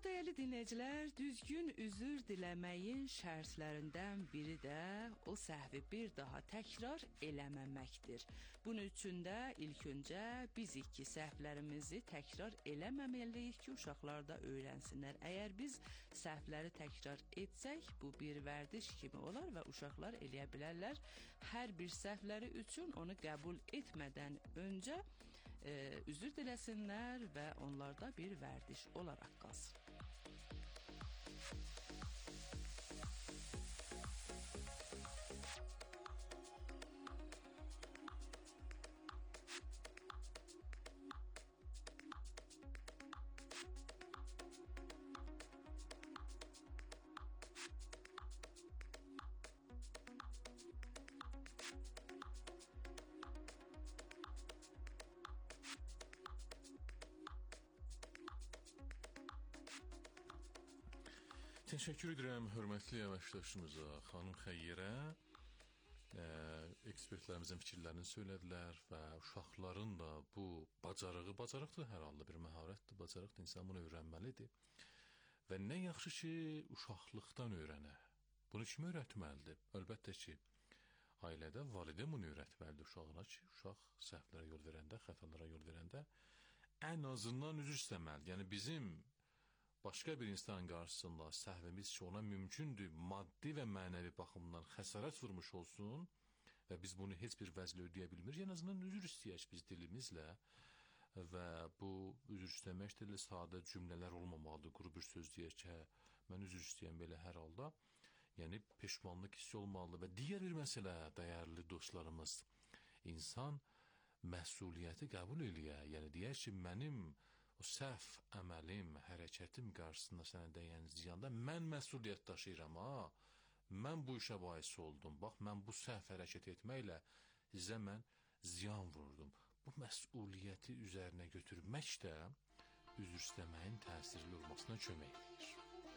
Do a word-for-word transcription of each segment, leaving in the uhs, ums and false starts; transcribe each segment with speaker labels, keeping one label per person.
Speaker 1: Dəyərli dinləyicilər, düzgün üzr diləməyin şərtlərindən biri də o səhvi bir daha təkrar eləməməkdir. Bunun üçün də ilk öncə biz iki səhvlərimizi təkrar eləməməliyik ki, uşaqlar da öyrənsinlər. Əgər biz səhvləri təkrar etsək, bu bir vərdiş kimi olar və uşaqlar eləyə bilərlər. Hər bir səhvləri üçün onu qəbul etmədən öncə e, üzr diləsinlər və onlarda bir vərdiş olaraq qalsın.
Speaker 2: Təşəkkür edirəm hörmətli əməkdaşımıza, xanım Xəyyərə. E, ekspertlərimizin fikirlərini söylədilər və uşaqların da bu bacarığı, bacarıqdır hər halda, bir məharətdir, bacarıqdır, insan bunu öyrənməlidir. Və nə yaxşı ki, uşaqlıqdan öyrənə. Bunu kim öyrətməlidir? Əlbəttə ki, ailədə valideyn bunu öyrətməlidir uşağına ki, uşaq səhvlərə yol verəndə, xətalara yol verəndə ən azından üzr istəməlidir. Yəni bizim başqa bir insanın qarşısında səhvimiz ki, ona mümkündür, maddi və mənəvi baxımdan xəsarət vurmuş olsun və biz bunu heç bir vəzlə ödəyə bilmirik, en azından üzr istəyək biz dilimizlə və bu üzr istəmək də sadə cümlələr olmamalıdır, quru bir söz deyək ki, mən üzr istəyəm belə hər halda, yəni peşmanlıq hissi olmalıdır və digər bir məsələ, dəyərli dostlarımız, insan məsuliyyəti qəbul eləyə, yəni deyək ki, mənim o səhv əməlim, hərəkətim qarşısında sənə dəyən ziyanda mən məsuliyyət daşıyıram, ha? Mən bu işə bais oldum, bax, mən bu səhv hərəkət etməklə sizə mən ziyan vurdum. Bu məsuliyyəti üzərinə götürmək də üzr istəməyin təsirli olmasına kömək edir.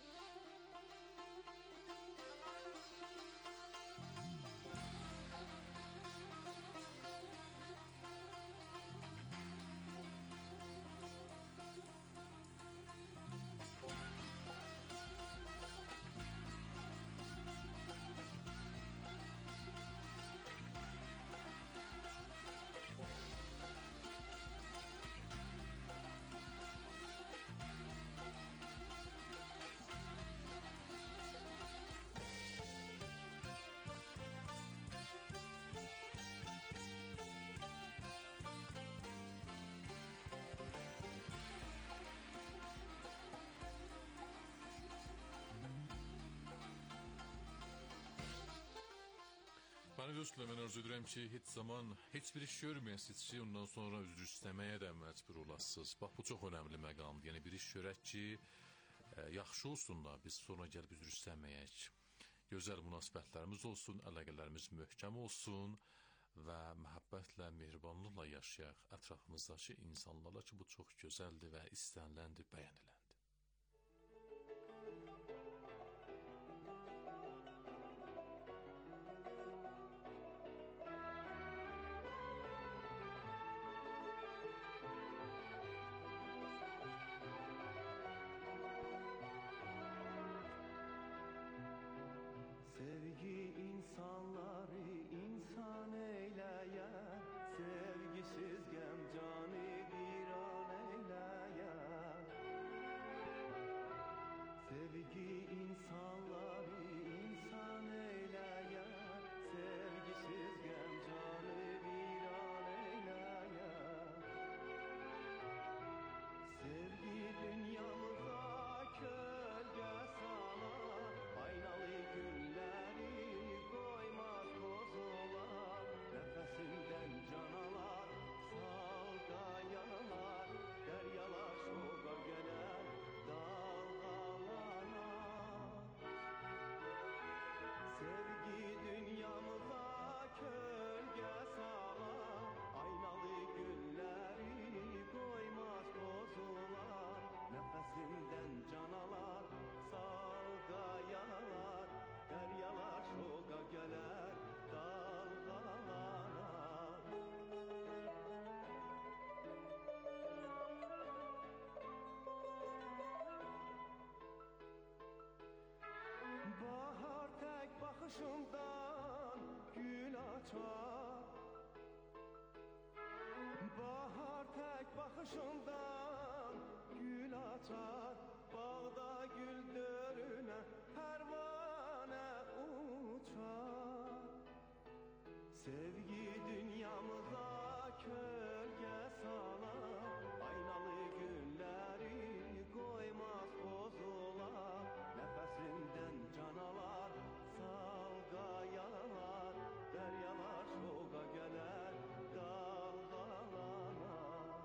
Speaker 2: Bana dostlar, mən arzu edirəm ki, heç zaman heç bir iş görməyəsiniz ki, ondan sonra üzr istəməyə də məcbur olasınız. Bax, bu çox önəmli məqamdır. Yəni, bir iş görək ki, e, yaxşı olsun da, biz sonra gəlib üzr istəməyək. Gözəl münasibətlərimiz olsun, əlaqələrimiz möhkəm olsun və məhəbbətlə, mehribanlıqla yaşayaq ətrafımızdakı insanlarla ki, bu çox gözəldir və istəniləndir, bəyəniləndir.
Speaker 3: Sevgi insanları insan eyleyen, sevgisiz gem canı viran eyleyen. Sevgi insanları insan eyleyen, sevgisiz gem canı viran eyleyen. Sevgi dünyamıza kölge salar, aynalı günleri koymaz bozular. Nefesinden canalar, salda yanalar, deryalar şu gölgeler dalgalanar. uçar. Bahar tek bakışından gül açar. Bağda gül dörüne pervane uçar. Sevgi dünyamıza kölge salar. Aynalı günleri koymaz bozular. Nefesinden canalar salga yanar. Deryalar şoka geler dalgalanar.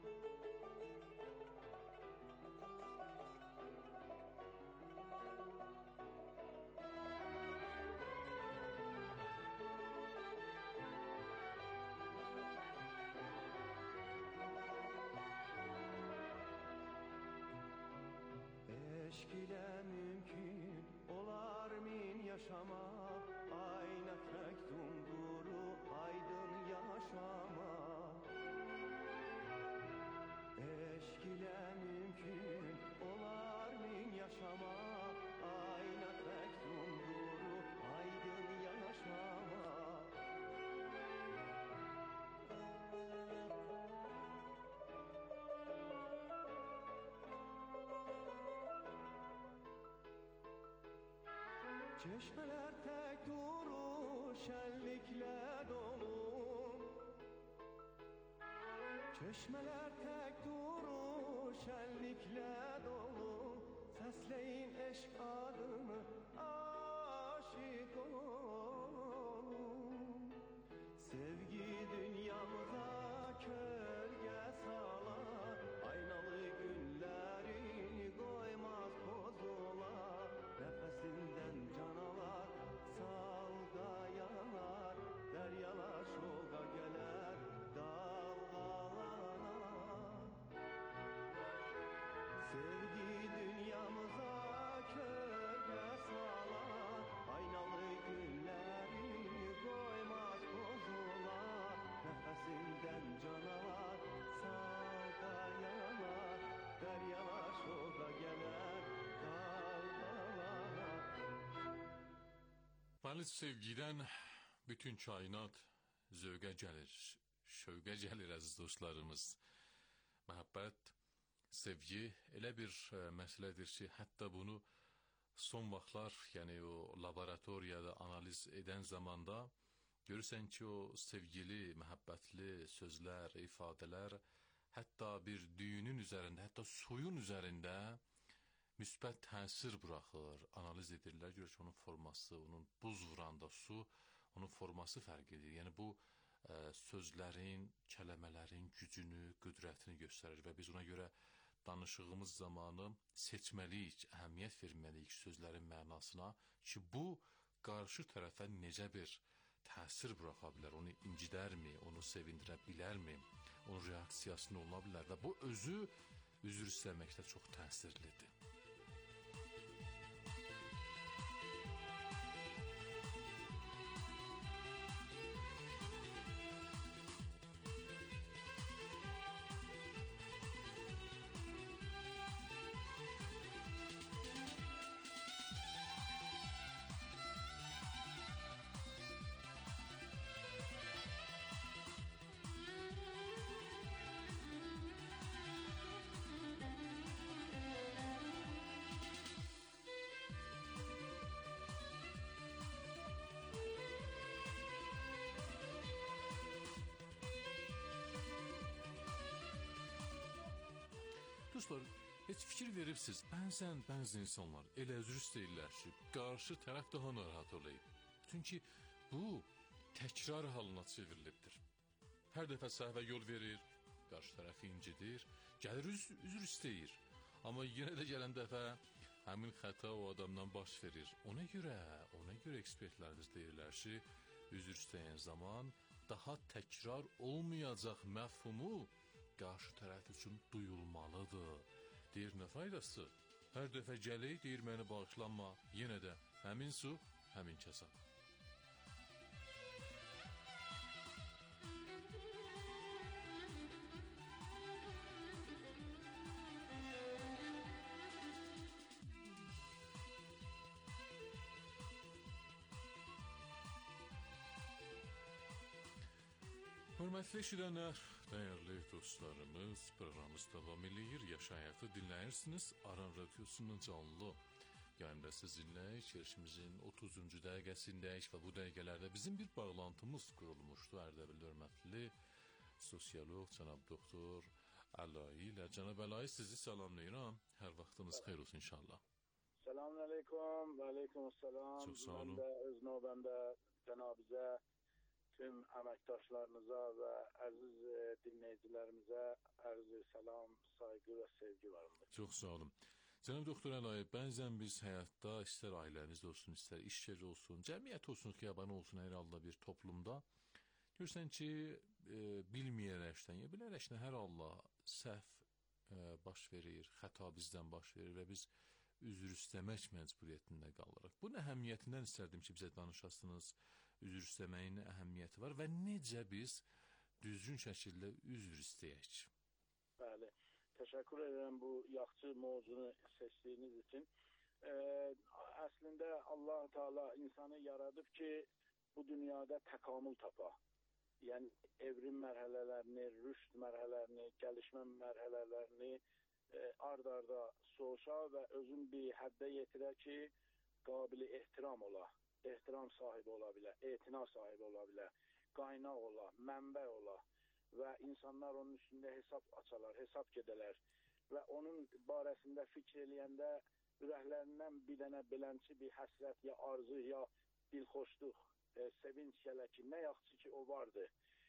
Speaker 3: Eşk ile mümkün olar min yaşamak. Ayna tek dumduru aydın yaşamak. Eşk ile mümkün olar min yaşamak. Ayna tek dumduru aydın yaşamak. Çeşmeler tek duru şenlikle dolu. Çeşmeler tek duru şenlikle dolu. Sesleyin eşk adını aşık olun. Sevgi dünyamıza kölge salar. Aynalı günleri koymaz bozular. Nefesinden canalar salga yanar. Deryalar şoka geler dalgalanar. Sevgi dünyamıza kölge salar. Aynalı günleri koymaz bozular. Nefesinden canavar salga yanar. Deryalar şoka geler dalgalanar.
Speaker 2: Bəli, sevgidən bütün kainat zövqə gəlir, şövqə gəlir əziz dostlarımız. Məhəbbət, sevgi elə bir e, məsələdir ki, hətta bunu son vaxtlar, yəni o laboratoriyada analiz edən zamanda görürsən ki, o sevgili, məhəbbətli sözlər, ifadələr hətta bir düyünün üzərində, hətta suyun üzərində müsbət təsir buraxır, analiz edirlər, görür ki, onun forması, onun buz vuranda su, onun forması fərq edir. Yəni bu e, sözlərin, kələmələrin gücünü, qüdrətini göstərir və biz ona görə danışığımız zamanı seçməliyik, əhəmiyyət verməliyik sözlərin mənasına ki, bu qarşı tərəfə necə bir təsir buraxa bilər, onu incidərmi, onu sevindirə bilərmi, onun reaksiyası nə ola bilər və bu özü üzr istəməkdə çox təsirlidir. Dostlar, heç fikir veribsiz, bəzən bəzi insanlar elə üzr istəyirlər ki, qarşı tərəf daha narahat olayım. Çünki bu təkrar halına çevrilibdir. Hər dəfə səhvə yol verir, qarşı tərəfi incidir, gəlir üz üzr istəyir. Amma yenə də gələn dəfə həmin xəta o adamdan baş verir. Ona görə, ona görə ekspertlərimiz deyirlər ki, üzr istəyən zaman daha təkrar olmayacaq məfhumu qarşı tərəf üçün duyulmalıdır. Deyir, nə faydası? Hər dəfə gəlir, deyir, məni bağışlanma, yenə də həmin su, həmin kəsab. Hörmətli eşidənlər, dəyərli dostlarımız, proqramımız davam edir. Yaş Həyatı dinləyirsiniz. Aran Radiosunun canlı yayında sizinlə çərşimizin otuzuncu dəqiqəsindəyik və bu dəqiqələrdə bizim bir bağlantımız qurulmuşdu. Ərdəbilli hörmətli sosioloq cənab doktor Əlayi ilə. Cənab Əlayi, sizi salamlayıram. Hər vaxtınız xeyir olsun inşallah.
Speaker 4: Selamun aleyküm, və aleyküm selam.
Speaker 2: Çox sağ olun.
Speaker 4: Mən də öz növbəmdə cənabizə, tüm əməkdaşlarınıza və əziz e, dinləyicilərimizə ərz salam, sayğı və sevgi varımdır.
Speaker 2: Çox sağ olun. Cənab doktor Əlayi, bəzən biz həyatda istər ailəniz olsun, istər iş yeri olsun, cəmiyyət olsun, xiyabanı olsun, hər halda bir toplumda görürsən ki, e, bilməyərəkdən, ya bilərəkdən hər halda səhv e, baş verir, xəta bizdən baş verir və biz üzr istəmək məcburiyyətində qalırıq. Bu əhəmiyyətindən istərdim ki, bizə danışasınız. Üzr istəməyin əhəmiyyəti var və necə biz düzgün şəkildə üzr istəyək?
Speaker 4: Bəli, təşəkkür edirəm bu yaxşı mövzunu seçdiyiniz üçün. Ee, əslində Allah Teala insanı yaradıb ki, bu dünyada təkamül tapa. Yəni evrim mərhələlərini, rüşd mərhələlərini, gəlişmə mərhələlərini e, ard-arda soğuşa və özün bir həddə yetirə ki, qabili ehtiram ola. ehtiram sahibi ola bilər, etina sahibi ola bilər, qaynaq ola, mənbə ola və insanlar onun üstündə hesab açalar, hesab gedələr və onun barəsində fikir eləyəndə ürəklərindən bir dənə belənçi bir həsrət, ya arzu, ya dilxoşluq, e, sevinç gələ ki, nə yaxşı ki o vardı.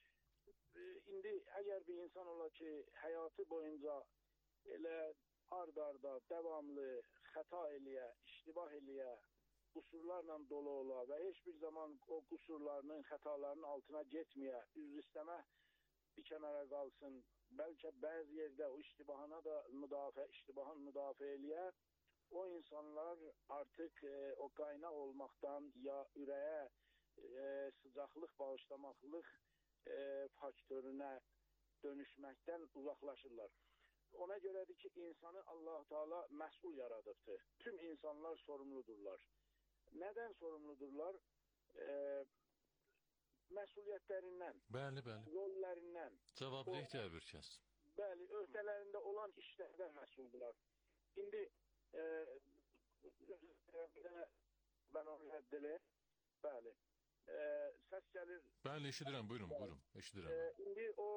Speaker 4: E, indi əgər bir insan ola ki, həyatı boyunca elə ard-arda, davamlı xəta eləyə, iştibah eləyə, qusurlarla dolu ola və heç bir zaman o qusurlarının, xətalarının altına getməyə, üzr istəmə bir kənara qalsın, bəlkə bəzi yerdə o iştibahına da müdafiə, iştibahın müdafiə eləyə, o insanlar artıq e, o qaynaq olmaqdan ya ürəyə e, sıcaqlıq, bağışlamaqlıq e, faktörünə dönüşməkdən uzaqlaşırlar. Ona görədir ki, insanı Allah Teala məsul yaradıbdır. Tüm insanlar sorumludurlar. Nədən sorumludurlar? E, məsuliyyətlərindən,
Speaker 2: Bəli, bəli.
Speaker 4: rollərindən,
Speaker 2: Cavabdeh hər bir kəs.
Speaker 4: bəli, öhdələrində olan işlərdən məsuldurlar. İndi e, mən onu rədd eləyim. Bəli. E, səs gəlir.
Speaker 2: Bəli, eşidirəm, buyurun, buyurun, eşidirəm.
Speaker 4: E, indi o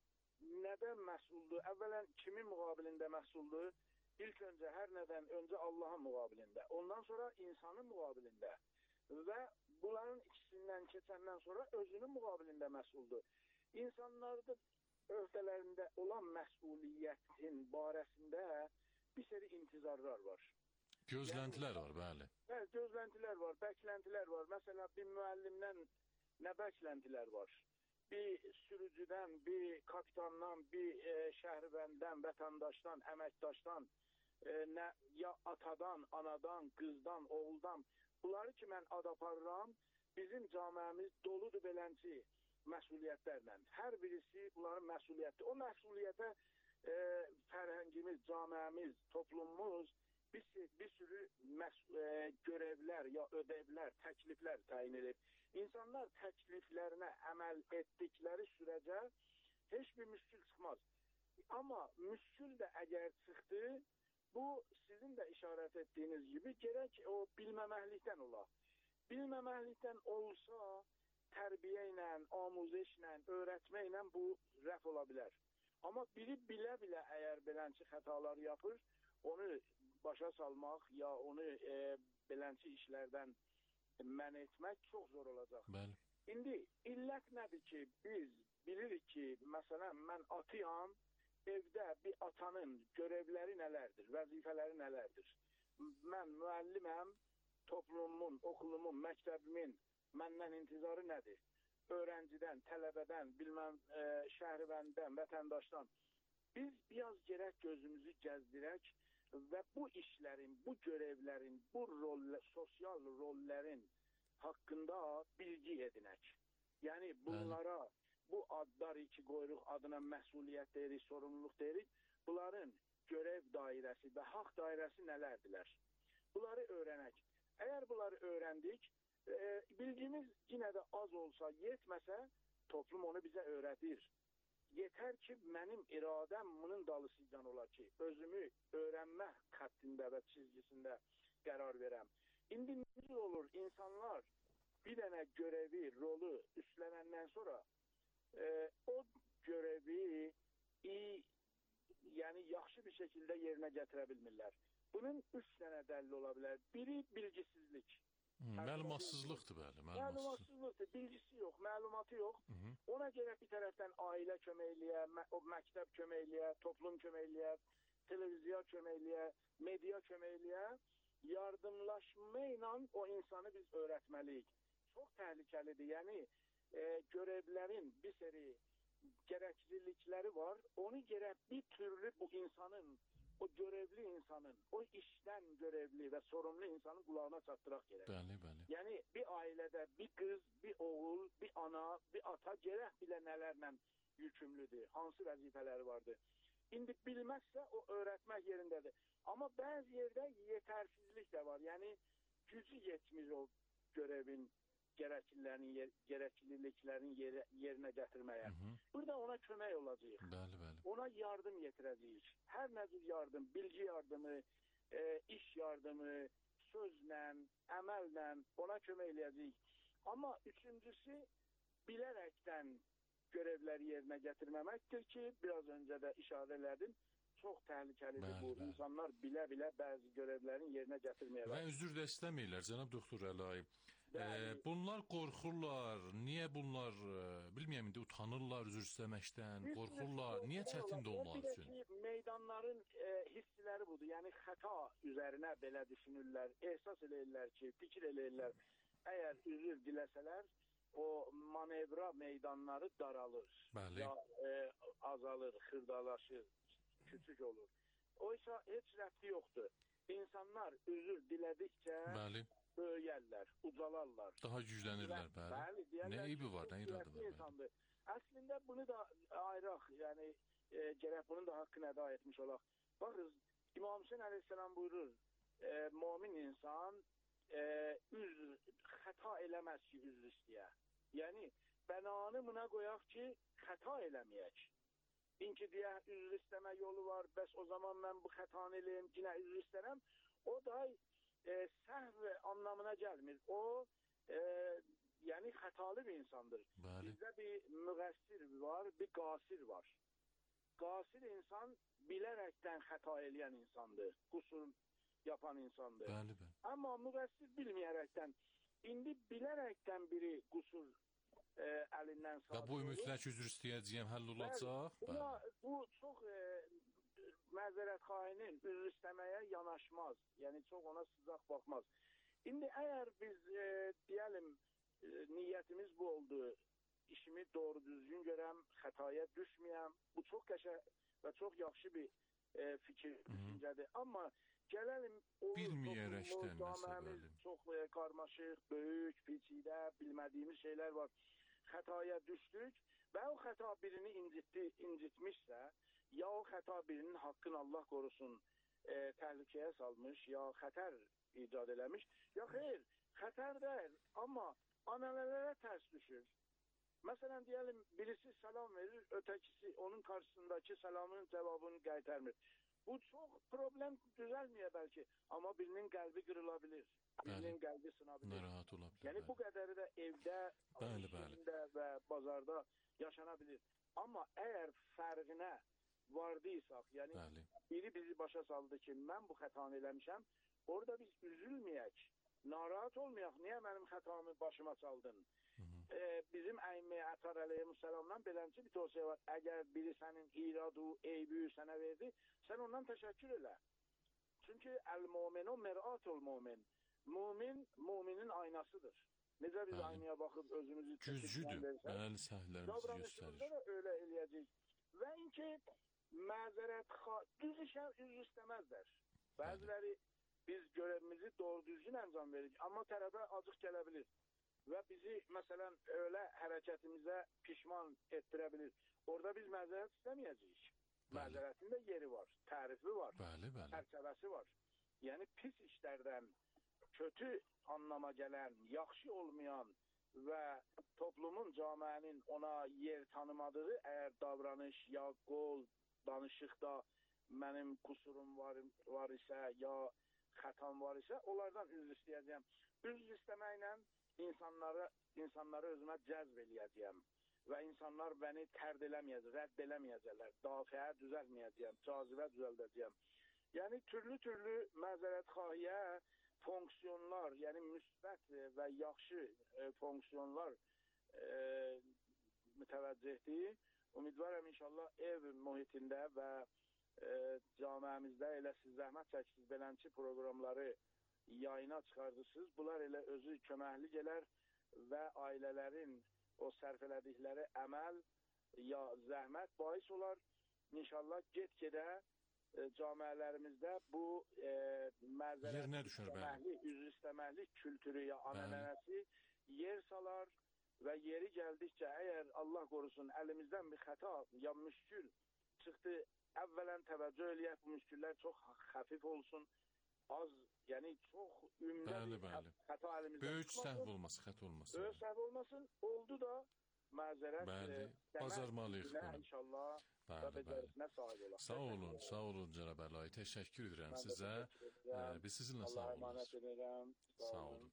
Speaker 4: nədən məsuldur? Əvvələn kimin müqabilində məsuldur? İlk öncə hər nədən öncə Allahın müqabilində, ondan sonra insanın müqabilində və bunların ikisindən keçəndən sonra özünün müqabilində məsuldur. İnsanlarda öhdələrində olan məsuliyyətin barəsində bir seri intizarlar var.
Speaker 2: Gözləntilər var, bəli.
Speaker 4: Bəli, gözləntilər var, bəkləntilər var. Məsələn, bir müəllimdən nə bəkləntilər var? Bir sürücüdən, bir kapitandan, bir e, şəhərbəndən, vətəndaşdan, əməkdaşdan, e, nə, ya atadan, anadan, qızdan, oğuldan. Bunları ki, mən ad aparıram, bizim camiəmiz doludur belənci məsuliyyətlərlə. Hər birisi bunların məsuliyyəti. O məsuliyyətə e, fərhəngimiz, camiəmiz, toplumumuz bir, bir sürü məs e, görevlər, ya ödevlər, təkliflər təyin edib. İnsanlar təkliflərinə əməl etdikləri sürəcə heç bir müşkül çıxmaz. Amma müşkül də əgər çıxdı, bu sizin də işarət etdiyiniz gibi gerək o bilməməklikdən ola. Bilməməklikdən olsa tərbiyə ilə, amuzişlə, öyrətməklə bu rəf ola bilər. Amma biri bilə-bilə əgər belənçi xətalar yapır, onu başa salmaq ya onu e, belənçi işlərdən mən etmək çox zor olacaq.
Speaker 2: Bəli.
Speaker 4: İndi illət nədir ki, biz bilirik ki, məsələn, mən atıyam, evdə bir atanın görevləri nələrdir, vəzifələri nələrdir? Mən müəlliməm, toplumumun, okulumun, məktəbimin məndən intizarı nədir? Öğrenciden, tələbədən, bilmem e, şəhribəndən, vətəndaşdan. Biz biraz gerək gözümüzü gəzdirək və bu işlərin, bu görevlərin, bu rolle, sosial rollərin haqqında bilgi edinək. Yəni bunlara, bu adlar iki qoyuruq adına məsuliyyət deyirik, sorumluluq deyirik. Bunların görev dairəsi və haqq dairəsi nələrdilər? Bunları öyrənək. Əgər bunları öyrəndik, e, bilgimiz yenə də az olsa, yetməsə, toplum onu bizə öyrədir. Yetər ki, mənim iradəm bunun dalısıcan ola ki, özümü öyrənmə xəttində və çizgisində qərar verəm. İndi necə olur, insanlar bir dənə görevi, rolu üstlənəndən sonra e, o görevi iyi, yəni yaxşı bir şəkildə yerinə gətirə bilmirlər. Bunun üç dənə dəlil ola bilər. Biri bilgisizlik.
Speaker 2: Hı, məlumatsızlıqdır, bəli, məlumatsızlıq.
Speaker 4: Məlumatsızlıqdır, bilgisi yox, məlumatı yox.
Speaker 2: Hı -hı.
Speaker 4: Ona görə bir tərəfdən ailə köməkliyə, mə o məktəb köməkliyə, toplum köməkliyə, televiziya köməkliyə, media köməkliyə yardımlaşma ilə o insanı biz öyrətməliyik. Çox təhlükəlidir. Yəni e, görevlərin bir seri gərəklilikləri var. Onu gərək bir türlü bu insanın, o görevli insanın, o işdən görevli və sorumlu insanın qulağına çatdıraq gərək.
Speaker 2: Bəli, bəli.
Speaker 4: Yəni bir ailədə bir qız, bir oğul, bir ana, bir ata gərək bilə nələrlə yükümlüdür, hansı vəzifələri vardır. İndi bilməzsə o öyrətmək yerindədir. Amma bəzi yerdə yetərsizlik də var. Yəni gücü yetmir o görevin gərəkliliklərin, yer, gərəkliliklərin yer, yerinə gətirməyə. Hı -hı. Burada ona kömək olacağıq.
Speaker 2: Bəli, bəli.
Speaker 4: Ona yardım yetirəcəyik. Hər nə cür yardım, bilgi yardımı, e, iş yardımı, sözlə, əməllə ona kömək eləyəcəyik. Amma üçüncüsü bilərəkdən görevləri yerinə gətirməməkdir ki, biraz öncə də işarə elədim, çox təhlükəlidir
Speaker 2: bəli,
Speaker 4: bu.
Speaker 2: Bəli.
Speaker 4: İnsanlar bilə-bilə bəzi görevlərin yerinə gətirməyələr.
Speaker 2: Və üzr də istəmirlər, cənab doktor Əlayev. Ee, bunlar qorxurlar. Niyə bunlar, bilmirəm indi utanırlar üzr istəməkdən, qorxurlar. Niyə çətindir onlar üçün?
Speaker 4: Bir də ki, meydanların e, hissiləri budur. Yəni xəta üzərinə belə düşünürlər, ehsas eləyirlər ki, fikir eləyirlər. Əgər üzr diləsələr, o manevra meydanları daralır.
Speaker 2: Bəli.
Speaker 4: Ya e, azalır, xırdalaşır, küçük olur. Oysa heç rəbti yoxdur. İnsanlar üzr dilədikcə Bəli. böyüyərlər, ucalarlar.
Speaker 2: Daha güclənirlər, bəli.
Speaker 4: Bəli, deyərlər.
Speaker 2: Nə eybi var, nə iradı var?
Speaker 4: Insandır. Əslində bunu da ayıraq, yəni e, gərək bunun da haqqını əda etmiş olaq. Baxın, İmam Hüseyin əleyhissalam buyurur, e, mümin insan e, üzr, xəta eləməz ki, üzr istəyə. Yəni, bənanı buna qoyaq ki, xəta eləməyək. İnki deyə üzr istəmə yolu var, bəs o zaman mən bu xətanı eləyim, yine üzr istərəm. O da e, səhv anlamına gəlmir. O, e, yəni xətalı bir insandır. Bəli. Bizdə bir müqəssir var, bir qasir var. Qasir insan bilərəkdən xəta eləyən insandır, qusur yapan insandır.
Speaker 2: Bəli, bəli.
Speaker 4: Amma müqəssir bilməyərəkdən, indi bilərəkdən biri qusur e, əlindən sağ.
Speaker 2: Və bu mütləq üzr istəyəcəyəm, həll olacaq.
Speaker 4: Buna, bu çox e, məzərət xainin üzr istəməyə yanaşmaz. Yəni çox ona sıcaq baxmaz. İndi əgər biz e, deyəlim e, niyyətimiz bu oldu, işimi doğru düzgün görəm, xətaya düşməyəm. Bu çox qəşəng və çox yaxşı bir e, fikir, düşüncədir. Amma gələlim
Speaker 2: bilməyərəkdən məsələli.
Speaker 4: Çox e, qarmaşıq, böyük, peçidə, bilmədiyimiz şeylər var. Xətaya düşdük və o xəta birini incitdi, incitmişsə, ya o xəta birinin haqqını Allah qorusun e, təhlükəyə salmış, ya xətər icad eləmiş, ya xeyr, xətər deyil, amma anələrə tərs düşür. Məsələn, deyəlim, birisi salam verir, ötəkisi onun qarşısındakı salamının cavabını qaytarmır. Bu çox problem düzəlməyə bəlkə, amma birinin qəlbi qırıla bilir, birinin qəlbi sına bilir.
Speaker 2: Narahat ola bilir.
Speaker 4: Yəni,
Speaker 2: bəli.
Speaker 4: bu qədəri də evdə,
Speaker 2: bəli, bəli.
Speaker 4: və bazarda yaşana bilir. Amma əgər fərqinə vardıysaq, yəni bəli. Biri bizi başa saldı ki, mən bu xətanı eləmişəm, orada biz üzülməyək, narahat olmayaq, niyə mənim xətamı başıma çaldın? E, bizim Əymə Ətar əleyhissalamdan beləncə bir tövsiyə var. Əgər biri sənin iradu, eybi sənə verdi, sən ondan təşəkkür elə. Çünki əl-muminu mir'atul mumin. Mumin, muminin aynasıdır. Necə biz bəli. Aynaya baxıb özümüzü
Speaker 2: güzgüdür, bəli, səhvlərimizi göstərir.
Speaker 4: Da öyle eləyəcəyik. Və inki məzərət, düz işə üzr istəməzlər. Bəziləri biz görevimizi doğru düzgün əncam veririk, amma tərəfə acıq gələ bilir. Və bizi, məsələn, öyle hərəkətimizə pişman etdirə bilir. Orada biz məzərət istəməyəcəyik. Məzərətin də yeri var, tərifi var,
Speaker 2: bəli, bəli.
Speaker 4: çərçəvəsi var. Yəni pis işlərdən kötü anlama gələn, yaxşı olmayan və toplumun, camiənin ona yer tanımadığı əgər davranış ya qol, danışıqda mənim qusurum var, var isə, ya xətam var isə, onlardan üzr istəyəcəyəm. Üzr istəməklə insanları, insanları özümə cəzb eləyəcəyəm və insanlar məni tərd eləməyəcək, rədd eləməyəcəklər, dafiə düzəlməyəcəyəm, cazibə düzəldəcəyəm. Yəni, türlü-türlü məzərətxahiyə fonksiyonlar, yəni müsbət və yaxşı e, fonksiyonlar e, mütəvəccihdir. Ümidvarım inşallah ev mühitində və e, camiəmizdə elə siz zəhmət çəksiniz, belənçi proqramları yayına çıxardırsınız. Bunlar elə özü köməkli gələr və ailələrin o sərf elədikləri əməl ya zəhmət bahis olar. İnşallah get-gedə camiələrimizdə bu e, məzərət istəməkli, üzr istəməkli kültürü ya anənənəsi yer salar və yeri gəldikcə əgər Allah qorusun əlimizdən bir xəta ya müşkül çıxdı, əvvələn təvəccüh eləyək, bu müşküllər çox xəfif olsun, az, yəni çox ümdə
Speaker 2: bəli,
Speaker 4: bir
Speaker 2: bəli.
Speaker 4: xəta əlimizdən
Speaker 2: böyük səhv olmasın, xəta olmasın.
Speaker 4: Böyük səhv olmasın, oldu da məzərət
Speaker 2: bəli, bazarmalıyıq bunu.
Speaker 4: İnşallah və becərisinə sahib olaq.
Speaker 2: Sağ olun, sağ olun Cənab Əlayi, təşəkkür edirəm sizə. Biz sizinlə sağ olun.
Speaker 4: Allah'a emanet edirəm.
Speaker 2: Sağ olun.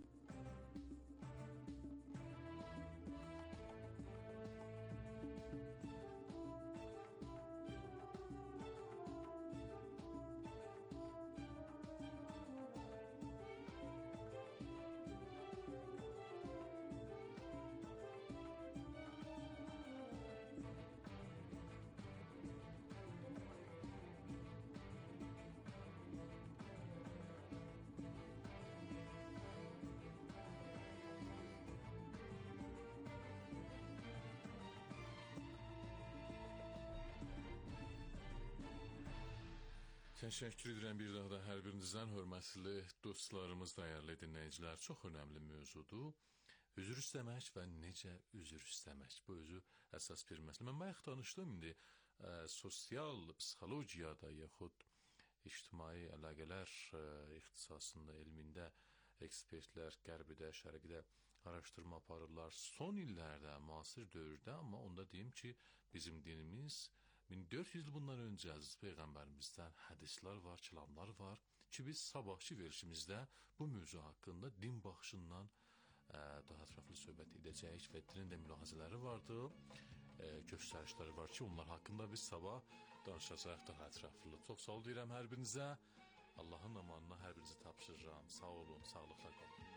Speaker 2: Təşəkkür edirəm bir daha da hər birinizdən, hörmətli dostlarımız, dəyərli dinləyicilər. Çox önəmli mövzudur. Üzr istəmək və necə üzr istəmək. Bu özü əsas bir məsələ. Mən bayaq danışdım, indi ə, sosial psixologiyada yaxud ictimai əlaqələr ə, ixtisasında, elmində ekspertlər Qərbidə, Şərqidə araşdırma aparırlar. Son illərdə, müasir dövrdə, amma onda deyim ki, bizim dinimiz min dörd yüz il bundan öncə Əziz Peyğəmbərimizdən hədislər var, kilamlar var ki, biz sabahçı verişimizdə bu mövzu haqqında din baxışından ə, daha ətraflı söhbət edəcəyik və dinin də mülahizələri vardı, ə, göstərişləri var ki, onlar haqqında biz sabah danışacaq daha ətraflı. Çox sağ ol deyirəm hər birinizə, Allahın amanına hər birinizi tapşırıram. Sağ olun, sağlıqla qalın.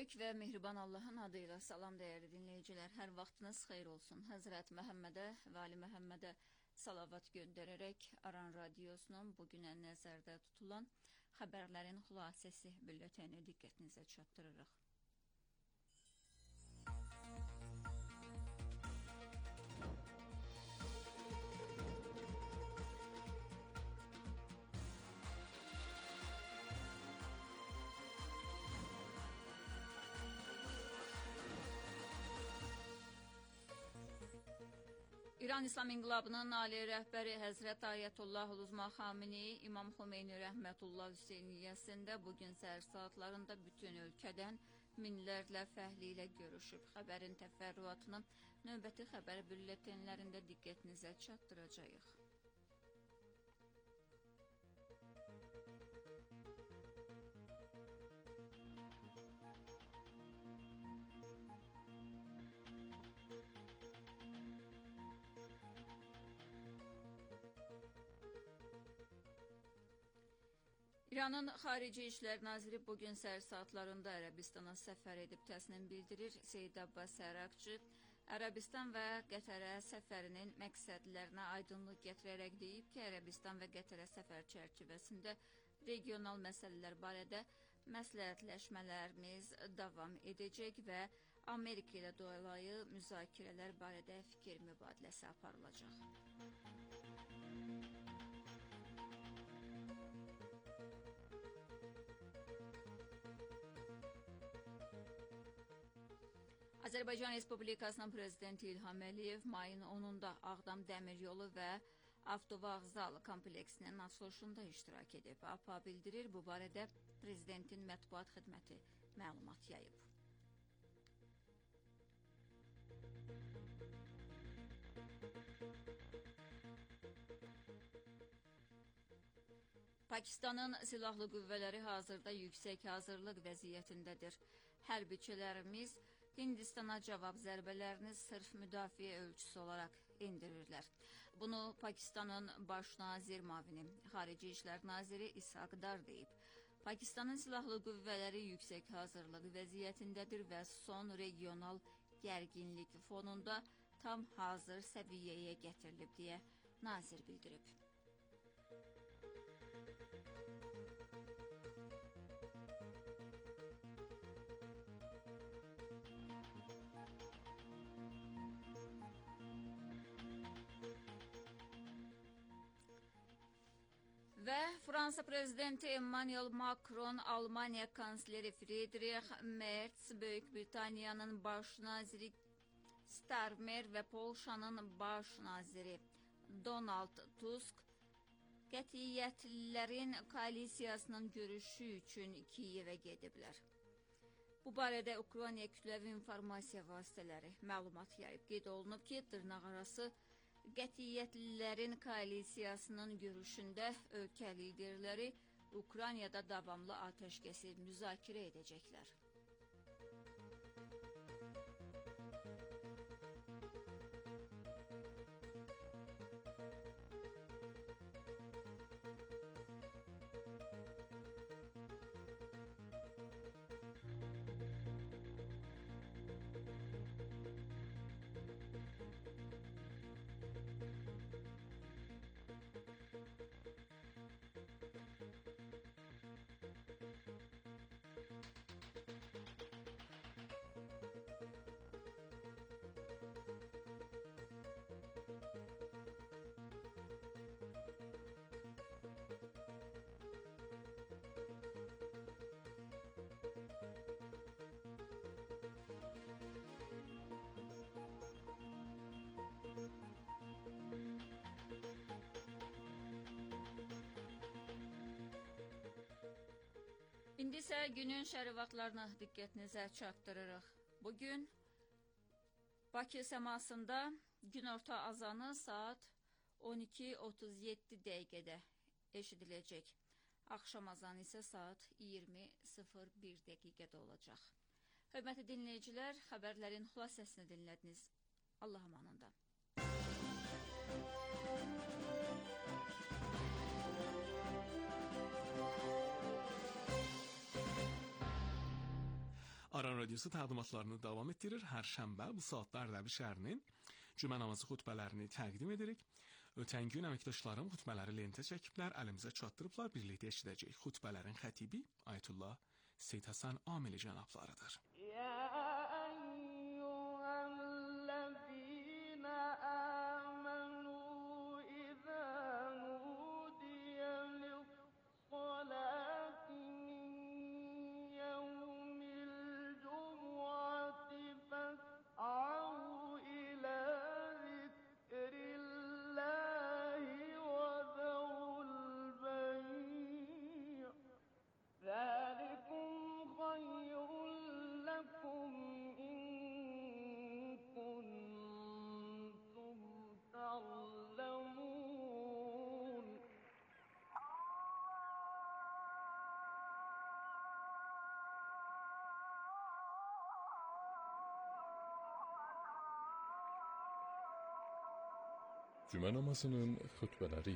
Speaker 5: Böyük və mehriban Allahın adıyla salam dəyərli dinləyicilər. Hər vaxtınız xeyir olsun. Həzrət Məhəmmədə və Ali Məhəmmədə salavat göndərərək Aran Radiosunun bugünə nəzərdə tutulan xəbərlərin xülasəsi bülletəni diqqətinizə çatdırırıq. İran İslam İnqilabının ali rəhbəri Həzrət Ayətullah Uluzma Xamini İmam Xomeyni Rəhmətullah Hüseyniyyəsində bugün səhər saatlarında bütün ölkədən minlərlə fəhli ilə görüşüb. Xəbərin təfərrüatını növbəti xəbər bülletenlərində diqqətinizə çatdıracağıq. İranın Xarici İşlər Naziri bugün səhər saatlarında Ərəbistana səfər edib, təsnim bildirir Seyid Abbas Ərakçı. Ərəbistan və Qətərə səfərinin məqsədlərinə aydınlıq gətirərək deyib ki, Ərəbistan və Qətərə səfər çərçivəsində regional məsələlər barədə məsləhətləşmələrimiz davam edəcək və Amerika ilə dolayı müzakirələr barədə fikir mübadiləsi aparılacaq. Azərbaycan Respublikasının prezidenti İlham Əliyev mayın onunda Ağdam Dəmir yolu və Avtovağzal kompleksinin açılışında iştirak edib. A P A bildirir, bu barədə prezidentin mətbuat xidməti məlumat yayıb. Pakistanın silahlı qüvvələri hazırda yüksək hazırlıq vəziyyətindədir. Hərbiçilərimiz Hindistana cavab zərbələrini sırf müdafiə ölçüsü olaraq indirirlər. Bunu Pakistanın baş nazir mavini, Xarici İşlər Naziri İshaq Dar deyib. Pakistanın silahlı qüvvələri yüksək hazırlıq vəziyyətindədir və son regional gərginlik fonunda tam hazır səviyyəyə gətirilib deyə nazir bildirib. Və Fransa prezidenti Emmanuel Macron, Almaniya kansleri Friedrich Merz, Böyük Britaniyanın baş naziri Starmer və Polşanın baş naziri Donald Tusk qətiyyətlilərin koalisiyasının görüşü üçün Kiyevə gediblər. Bu barədə Ukrayna kütləvi informasiya vasitələri məlumat yayıb. Qeyd olunub ki, dırnaqarası qətiyyətlilərin koalisiyasının görüşündə ölkə liderləri Ukraynada davamlı atəşkəsi müzakirə edəcəklər. İndi isə günün şəhəri vaxtlarını diqqətinizə çatdırırıq. Bugün Bakı səmasında günorta azanı saat on iki otuz yeddi dəqiqədə eşidiləcək. Axşam azanı isə saat iyirmi sıfır bir dəqiqədə olacaq. Hörmətli dinləyicilər, xəbərlərin xülasəsini dinlədiniz. Allah amanında.
Speaker 6: Aran Radiosu təqdimatlarını davam etdirir. Hər şənbə bu saatda Ərdəbil şəhərinin cümə namazı xutbələrini təqdim edirik. Ötən gün əməkdaşlarım xutbələri lentə çəkiblər, əlimizə çatdırıblar. Birlikdə eşidəcəyik. Xutbələrin xətibi Ayətullah Seyid Həsən Amili cənablarıdır.
Speaker 2: Cümə namazının xutbələri.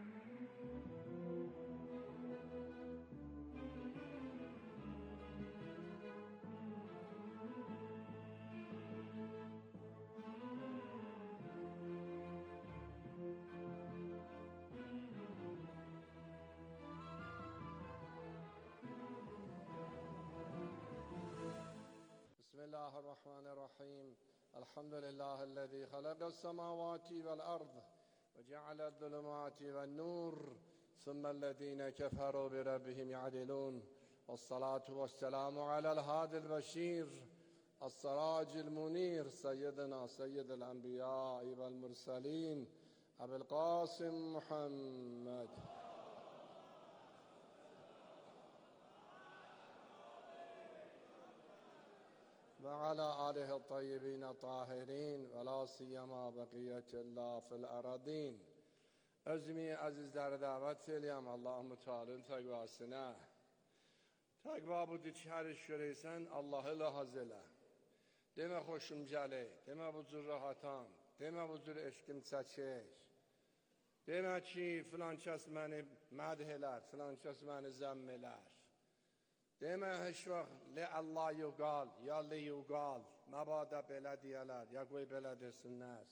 Speaker 7: Bismillahirrahmanirrahim. Elhamdülillahillezî halaqas-semâvâti vel-ard ve ceale'z-zulumâti ven-nur. Sümmellezîne keferû bi rabbihim ya'dilûn. Ves-salâtu ves-selâmu alel-hâdil-beşîr. Es-serâcil-munîr. Seyyidina seyyidil enbiyâi vel-murselîn. Ebu'l Qâsim Muhammed. وعلى آله الطيبين الطاهرين ولا سيما بقية الله في الأراضين. Özümü əzizləri dəvət eləyəm Allah'ın Teala'nın təqvasına. Təqva budur ki, hər iş görəysən Allah'ı ləhaz elə. Demə xoşum gəlir, demə bu cür rahatam, demə bu cür eşkim çəkir. Demə ki, filan kəs məni mədh elər, filan kəs məni zəmm elər. Demə heç vaxt li Allah yuqal, ya li yuqal, məbadə belə deyələr, ya qoy belə desinlər.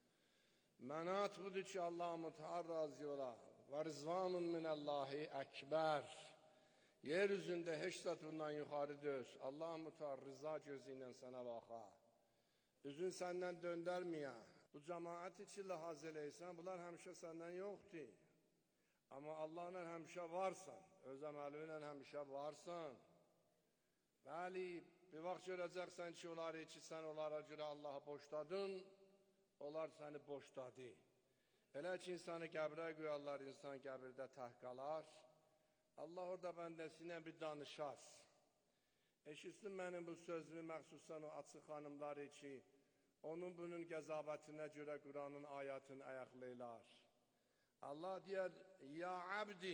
Speaker 7: Mənat budur ki, Allah Müteal razı ola. Və rizvanun minəllahi əkbər. Yeryüzündə heç zat bundan yuxarıdır. Allah Müteal rıza gözü ilə sənə baxa. Üzün səndən döndərməyə. Bu cəmaət için ləhaz eləysən, bunlar həmişə səndən yoxdur. Amma Allahla həmişə varsan, öz əməlinlə həmişə varsan. Bəli, bir vaxt görəcəksən ki, onları ki, sən onlara görə Allahı boşladın, onlar səni boşladı. Elə ki, insanı qəbrə qoyarlar, insan qəbirdə tək qalar. Allah orada bəndəsinə bir danışar. Eşitsin mənim bu sözümü məxsusən o açıq xanımları ki, onun bunun qəzabətinə görə Quranın ayətini ayaqlayırlar. Allah deyər, ya abdi,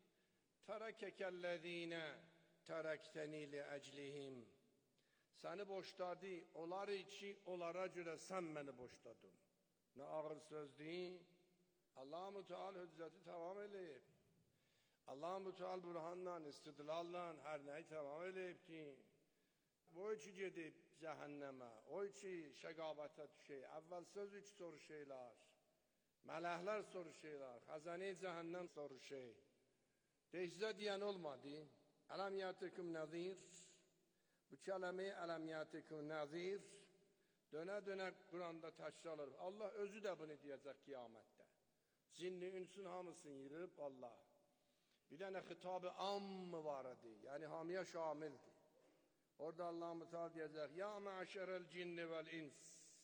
Speaker 7: tərəkəkəllezine tərəktəni li əclihim. Səni boşladı, onlar için, onlara görə sən məni boşladın. Nə ağır sözdür? Allah-u Teala hüccəti tamam eləyib. Allah-u Teala burhanla, istidlalla hər nəyi tamam eləyib ki, o ki gedib cəhənnəmə, o ki şəqabətə düşək, əvvəl söz üç soruşeylər. Mələklər soruşeylər, xəzəni cəhənnəm soruşey. Deyizdə deyən olmadı. Ələm yətikum nəzir. Bu kələmi ələm yətikum nəzir. Dönə-dönə Quranda təkrar olur. Allah özü də bunu deyəcək qiyamətdə. Cinni, ünsün hamısını yırıb Allah. Bir dənə xitab-ı amm var idi. Yəni hamiyə şamildir. Orada Allah Müteal deyəcək, ya məşərəl cinni vəl-ins.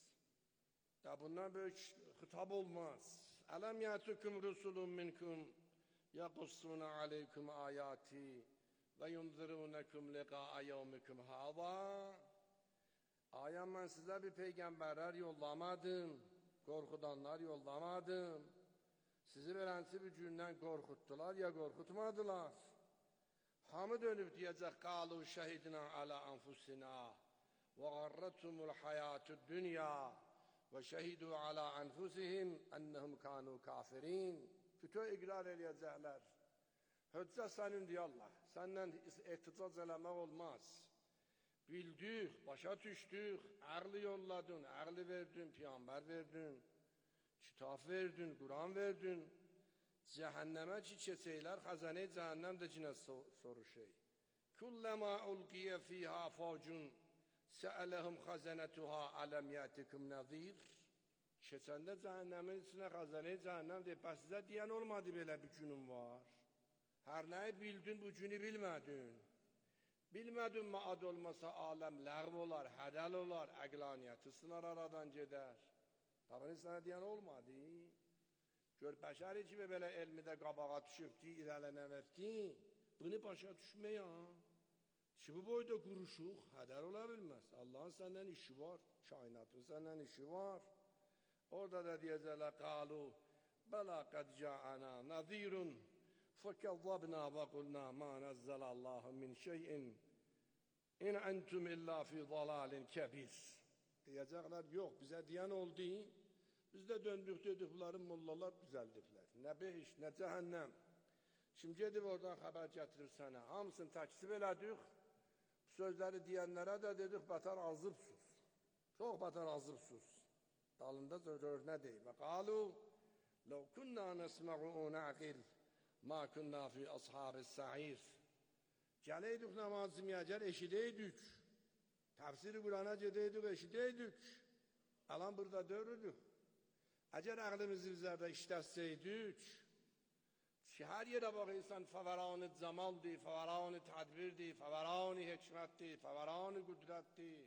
Speaker 7: Ya bundan böyük xitab olmaz. Ələm yətikum rusulun minkum yaqussuna aleykum ayati və yunzirunekum liqa'a yevmikum hava. Aya mən sizə bir peyğəmbərlər yollamadım, qorxudanlar yollamadım. Sizi verənsi bir gündən qorxutdular ya qorxutmadılar. Hamı dönüb deyəcək, qalu şəhidina alə anfusina və qarratumul hayatud dünya və şəhidu alə anfusihim ennəhum kanu kafirin. Bütün iqrar eləyəcəklər. Hüccə sənin deyərlər. Səndən ehticac eləmək olmaz. bildik, başa düşdük, ağlı yolladın, ağlı verdin, peygamber verdin, kitap verdin, Kur'an verdin. Cehenneme ki keçeyler, hazane cehennem de cine soruşey. Kullama ulqiye fiha faucun se'elehum hazanetuha alem yatikum nazir. Keçəndə cəhənnəmin içine hazane cehennem deyib, bəs sizə deyən olmadı belə bir günün var. Her neyi bildin, bu günü bilmedin. Bilmedin mi ad olmasa alem lağv olar, hədəl olar, əqlaniyyəti sınar aradan gedər. Tabi sana deyən olmadı. Gör, bəşəri ki, belə elmidə qabağa düşübdi, irələnəvətdi, bunu başa düşməyən. Ki bu boyda quruşuq, hədər ola bilməz. Allah'ın səndən işi var, kainatın səndən işi var. Orada da deyəcəklər, qalu, bələ qəd ca'ana nazirun, fəkəzzabna və qulna ma nəzzəlallahu min şeyin, in entum illa fi zalalin kəbir. Deyəcəklər, yox, bizə deyən oldu, biz də döndük dedik, bunların mollalar düzəldiblər. Nə behiş, nə cəhənnəm. Şimdi gedib oradan xəbər gətirib sənə, hamısını təksib elədik, sözləri deyənlərə də dedik, bətar azıbsız. Çox bətar azıbsız. Dalında söz nə deyil? Və qalu, ləv kunna nəsməğu naqil, ma kunna fi ashabı sa'ir. Gələydik namazımıya, gəl eşidəydik. Təfsiri Qur'ana gedəydik, eşidəydik. Alan burada dörüdük. Əgər əqlimizi bizlərdə işlətsəydik, ki hər yerə baxıysan, fəvəran-ı cəmaldir, fəvəran-ı tədbirdir, fəvəran-ı hikmətdir, fəvəran-ı qüdrətdir.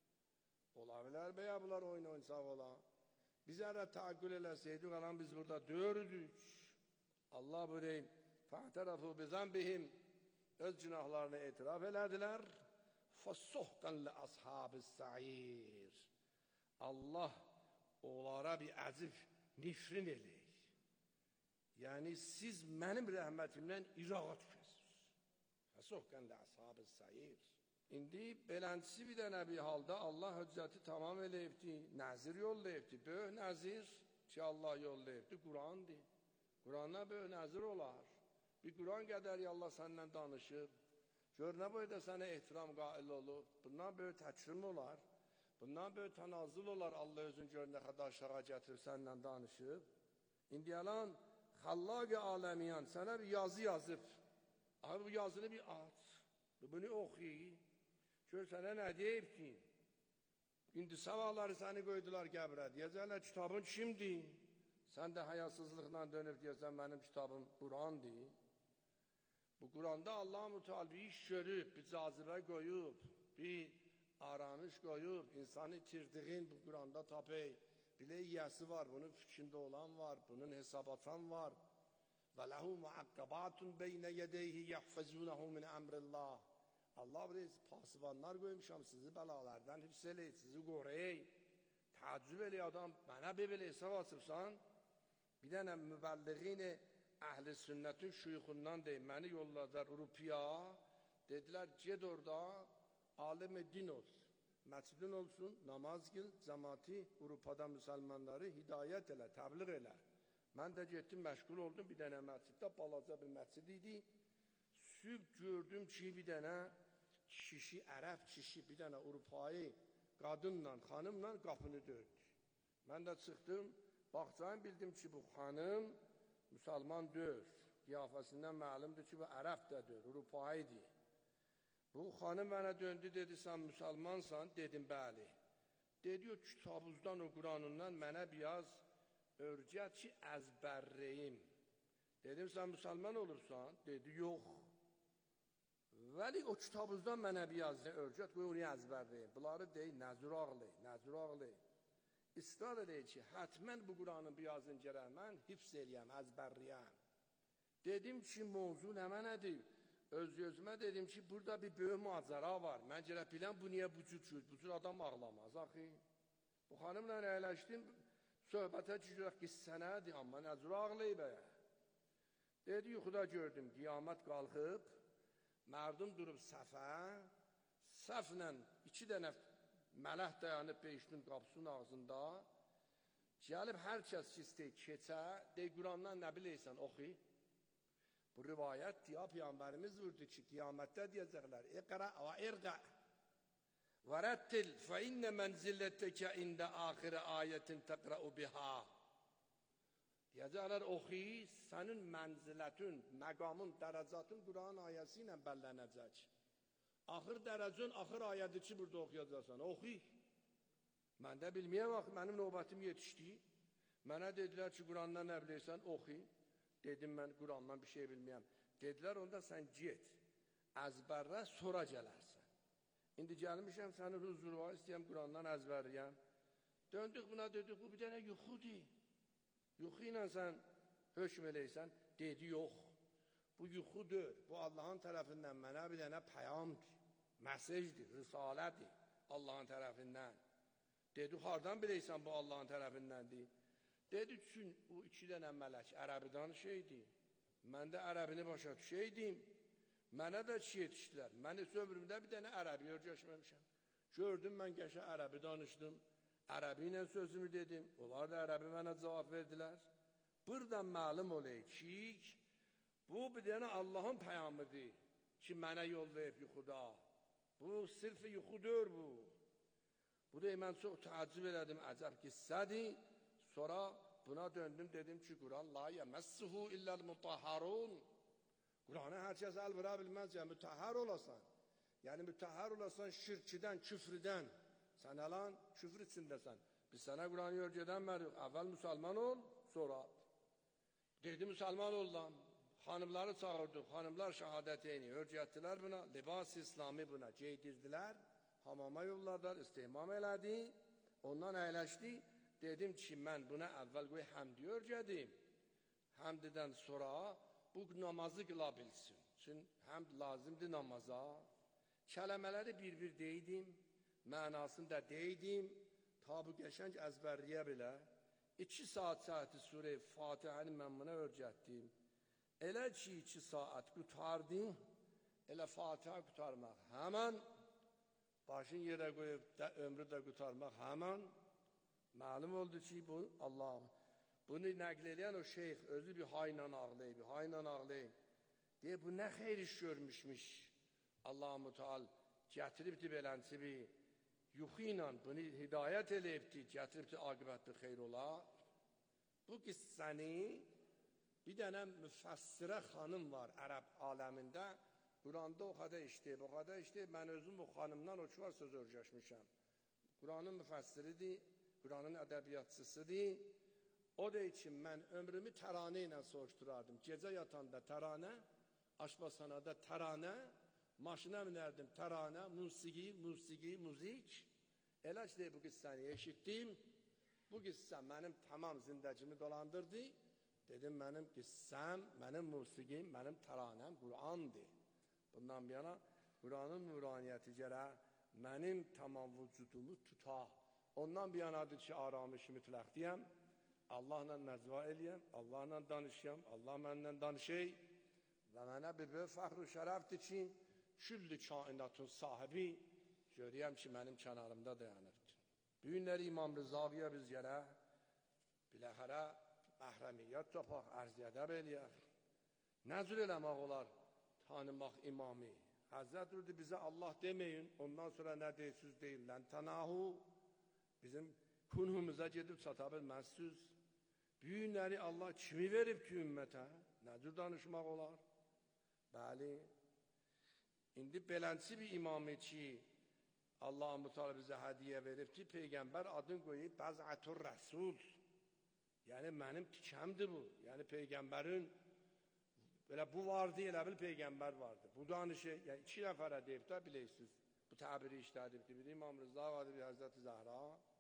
Speaker 7: Ola bilər bəyə bunlar oyun oynasaq ola. Bizə də təəqqül eləsəydik, alan biz burada dörüdük. Allah buyurayım, fəhtərəfu bizənbihim, öz günahlarını etiraf elədilər. Fəssuhqan li ashabı sa'ir. Allah onlara bir əzif nifrin eləyir. Yəni siz mənim rəhmətimdən irağa düşəsiniz. Fəssuhqan li ashabı sa'ir. İndi beləncisi bir dənə bir halda Allah hüccəti tamam eləyibdi, nəzir yollayıbdi. Böyük nəzir ki Allah yollayıbdi, Qur'andır. Qur'anla böyük nəzir olar. Bir Qur'an qədər Allah səndən danışıb. Gör nə boyda sənə ehtiram qail olub. Bundan böyük təkrim olar. Bundan böyük tənazül olar. Allah özün gör nə qədər aşağı gətirib səndən danışıb. İndi yalan Xallaq-ı aləmiyan sənə bir yazı yazıb. Abi bu yazını bir aç. Bunu oxuy. Gör sənə nə deyib ki? İndi sabahları səni qoydular qəbrə. Deyəcəklər kitabın kimdir? Sən də həyasızlıqla dönüb deyəsən mənim kitabım Qur'andır. Bu Qur'anda Allah-u Teala bir iş görüb, bir cazibə qoyub, bir aranış qoyub, insanı itirdiğin bu Qur'anda tapey. Bilə yiyəsi var, bunun fikrində olan var, bunun hesab atan var. Və ləhu muaqqabatun beynə yədeyhi yəhfəzunahu min əmrillah. Allah buraya pasivanlar qoymuşam, sizi bəlalardan hifz eləyir, sizi qoruyur. Təəccüb eləyir adam, mənə bir belə hesab açıbsan, bir dənə mübəlliğini əhl-i sünnətin şuyuxundan deyim, məni yolladılar Rupiya, dedilər, ged orada, alim-i din olsun, məscidin olsun, namaz gil, cəmaati, Avropada müsəlmanları hidayət elə, təbliğ elə. Mən də getdim, məşğul oldum, bir dənə məsciddə, balaca bir məscid idi. Süb gördüm ki, bir dənə kişi, ərəb kişi, bir dənə Avropayı qadınla, xanımla qapını dördü. Mən də çıxdım, baxcayım, bildim ki, bu xanım müsəlman dör. Qiyafəsindən məlumdur ki, bu ərəb də dör, Avropayıdır. Bu xanım mənə döndü, dedi, sən müsəlmansan, dedim, bəli. Dedi, o kitabızdan, o Quranından mənə biraz örgət ki, əzbərreyim. Dedim, sən müsəlman olursan? Dedi, yox. Vəli o kitabızdan mənə biraz örgət, qoy onu əzbərreyim. Bunları deyil, nəzir ağlı, nəzir ağlı. İsrar edək ki, hətmən bu Quranın birazını gərək mən hifz eləyəm, əzbərləyəm. Dedim ki, mövzu nə mənədir? Öz gözümə dedim ki, burada bir böyük macəra var. Mən gərək biləm, bu niyə bu cür cür, bu cür adam ağlamaz, axı. Bu xanımla əyləşdim, söhbətə ki, görək qissə nədir, amma nəzir ağlayıb əyə. Dedi, yuxuda gördüm, qiyamət qalxıb, mərdum durub səfə, səflə iki dənə mələk dayanıb beşinin qapısının ağzında, gəlib hər kəs ki, istəyir keçə, dey, Qurandan nə biləysən, oxuy. Bu rivayət diya Peyğəmbərimiz vurdu ki, qiyamətdə deyəcəklər, iqra və irqə. وَرَتِّلْ فَاِنَّ مَنْزِلَتَكَ اِنْدَ آخِرَ آيَةٍ تَقْرَأُ بِهَا. Diyəcəklər, oxuy, sənin mənzilətin, məqamın, dərəcatın Quran ayəsi ilə bəllənəcək. Axır dərəcün, axır ayədir ki, burada oxuyacaqsan, oxuy. Mən də bilməyəm, mənim növbətim yetişdi. Mənə dedilər ki, Qurandan nə bilirsən, oxuy. Dedim, mən Qurandan bir şey bilməyəm. Dedilər, onda sən get, əzbərlə, sonra gələrsən. İndi gəlmişəm, sənin huzuru var, istəyəm Qurandan əzbərləyəm. Döndük buna, dedik, bu bir dənə yuxudur. Yuxu ilə sən hökm eləysən, dedi, yox. Bu yuxudur, bu Allahın tərəfindən mənə bir dənə pəyamdır, məsajdır, risalədir Allahın tərəfindən. Dedi, hardan biləysən bu Allahın tərəfindəndir? Dedi, üçün bu iki dənə mələk ərəbi danışaydı, mən də ərəbini başa düşəydim, mənə də çi yetişdilər. Mən heç ömrümdə bir dənə ərəbi öyrəşməmişəm. Gördüm, mən qəşə ərəbi danışdım. Ərəbi ilə sözümü dedim, onlar da ərəbi mənə cavab verdilər. Buradan məlum olayı ki, bu bir dənə Allahın pəyamıdır ki, mənə yol verib yuxuda. Bu, sırf yuxudur bu. Bu da mən çox təəccüb elədim, əcəb qissədir. Sonra buna döndüm, dedim ki, Quran la yəməssuhu illəl mutahharun. Quranı hər kəs əl vura bilməz, yəni mütəhhər olasan. Yəni mütəhhər olasan şirkidən, küfrüdən. Sən əlan küfür içindəsən. Biz sənə Quranı öyrədən mərik. Əvvəl müsəlman ol, sonra. Dedi, müsəlman oldum. Xanımları çağırdık. Xanımlar şəhadətini öyrətdilər buna. Libas İslami buna geydirdilər. Hamama yolladılar, istehmam elədi. Ondan əyləşdi. Dedim ki, mən buna əvvəl qoy həmdi öyrədim. Həmdidən sonra bu namazı qıla bilsin. Çünki həmd lazımdır namaza. Kələmələri bir-bir deydim. Mənasını da deydim, ta bu qəşəng əzbərliyə belə, iki saat saati surə-i Fatihəni mən buna öyrətdim. Elə ki, iki saat qutardım, elə Fatihə qutarmaq həmən, başın yerə qoyub, da, ömrü də qutarmaq həmən, məlum oldu ki, bu, Allahım, bunu nəql edən o şeyx, özü bir hayla ağlayıb, hayla ağlayıb, deyə, bu nə xeyr iş görmüşmüş, Allah-u Teala gətiribdi belənsi bir, yuxu ilə bunu hidayət eləyibdi, gətiribdi, aqibətli xeyr ola. Bu qissəni bir dənə müfəssirə xanım var ərəb aləmində. Quranda o qədər işləyib, o qədər işləyib, mən özüm o xanımdan o ki var söz öyrəşmişəm. Quranın müfəssiridir, Quranın ədəbiyyatçısıdır. O da üçün mən ömrümü təranə ilə soruşturardım. Gecə yatanda təranə, aşpazxanada təranə, maşına minərdim təranə, musiqi, musiqi, muzik. Elə ki, bu qissəni eşitdim. Bu qissa mənim tamam zindəcimi dolandırdı. Dedim, mənim qissəm, mənim musiqim, mənim təranəm Qurandır. Bundan bir yana, Quranın nuraniyyəti gərək mənim tamam vücudumu tuta. Ondan bir yanadır ki, aramışı mütləq deyəm. Allahla nəzva eləyəm, Allahla danışıyam, Allah məndən danışay. Və mənə bir böyük fəxr-ü şərəfdir ki, küllü kainatın sahibi görəyəm ki, mənim kənarımda dayanırdı. Bu günləri İmam Rızaviyə biz gərək biləxərə məhrəmiyyət tapaq, ərziyədəb eləyək. Nə cür eləmək olar tanımaq imamı? Həzrət durdu bizə Allah deməyin, ondan sonra nə deyirsiniz deyin, lən tənahu, bizim kunhumuza gedib çata bilməzsiniz. Bu günləri Allah kimi verib ki, ümmətə? Nə cür danışmaq olar? Bəli. İndi belənsi bir imamı ki, Allah-u Teala bizə hədiyə veribdir, Peyğəmbər adını qoyub, Bəzətur Rəsul. Yəni, mənim tikəmdir bu. Yəni, Peyğəmbərin, belə bu vardı, elə bil Peyğəmbər vardı. Bu danışı, yəni iki nəfərə deyib də bilirsiniz. Bu təbiri işlədibdir. Bir İmam Rıza vardı, bir Həzrət Zəhra.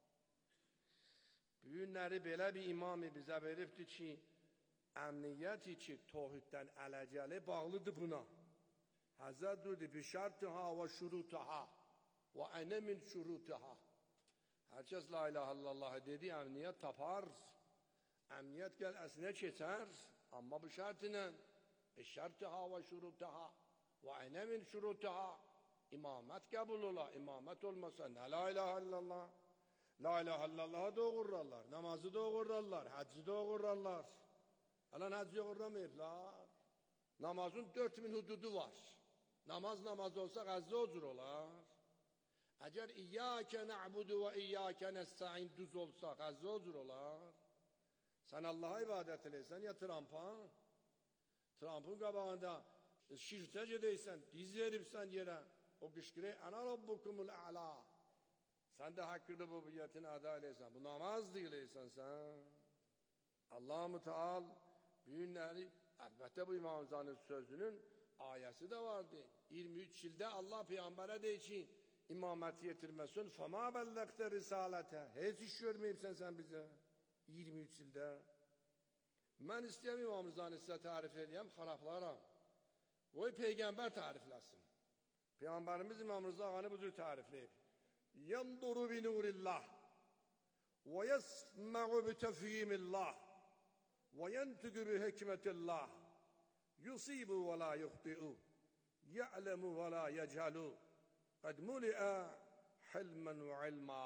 Speaker 7: Bu günləri belə bir imamı bizə veribdir ki, əmniyyəti ki, tohiddən ələcəli bağlıdır buna. Həzrət durdu, bişərtiha və şurutaha və ənə min şurutaha. Hər kəs la ilahe illallah dedi, əmniyyət tapar, əmniyyət gəl əsinə keçər, amma bu şərtinə, bişərtiha və şurutaha və ənə min şurutaha, imamət qəbul ola, imamət olmasa, nə la ilahe illallah, la ilahe illallah doğururlar, namazı doğururlar, həcci doğururlar. Alan həcci doğurramayıblar. Namazın dört min hududu var. Namaz namaz olsa qəzdə o cür olar. Əgər İyyəkə nə'budu və İyyəkə nəstə'in düz olsa, qəzə cür olar. Sən Allaha ibadət eləysən, ya Trumpa? Trumpın qabağında şirkə gedəysən, diz veribsən yerə, o qışqırır, ənə rabbukumul əla. Sən də haqqında bu biyyətini əda eləysən, bu namaz deyiləysən sən. Allah-u Teal büyünləri, əlbəttə bu İmam Rıza'nın sözünün ayəsi də vardı. iyirmi üç ildə Allah Peyyambərə deyir ki, imameti yetirməsin, fəma bəlləqdə risalətə, heç iş görməyibsən sən bizə, iyirmi üç ildə. Mən istəyəm İmam Rıza'nı sizə tarif edəyəm, xarablaram. Qoy Peyğəmbər tarifləsin. Peyğəmbərimiz İmam Rıza ağanı bu cür tarifləyib. Yənduru bi nurillah və yəsmə'u bi təfhimillah və yəntiqü bi hikmətillah yusibu və la yuxti'u ya'lemu və la yəcəlu قد ملئ حلما وعلما.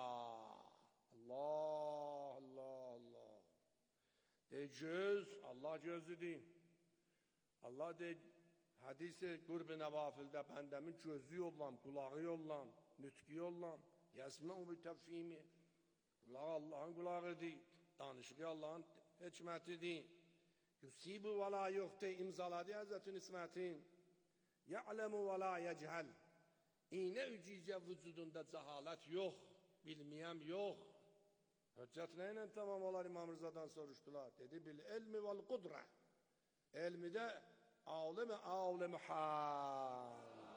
Speaker 7: Allah, Allah, Allah. De göz, Allah gözüdür. Allah de hadis-i Qurb-i Nəvafildə bəndəmin gözü yollam, qulağı yollam, nütqü yollam. Yəsmə-u bi təfhimi. Qulağı Allahın qulağıdır. Danışıqı Allahın hikmətidir. Yusibu və la yuxti imzaladı Həzrətin İsmətin. Ya'lemu və la yəcəl. İynə ücizə vücudunda cəhalət yox, bilməyəm yox. Hüccət nə ilə tamam olar İmam Rıza'dan soruşdular. Dedi, bil elmi vel qudrə. Elmi də alim-i alim hal.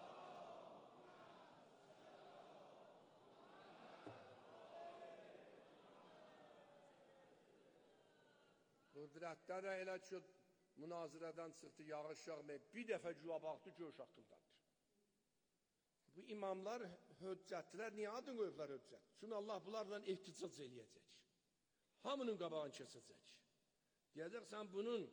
Speaker 7: Qudrətdə də elə ki, münazirədən çıxdı, yağış yağmayıb, bir dəfə güya baxdı, göş haqqındadır. Bu imamlar, höccətlər, niyə adın qoyublar höccət? Çünki Allah bunlarla ehticac eləyəcək. Hamının qabağını kesəcək. Deyəcək, sən bunun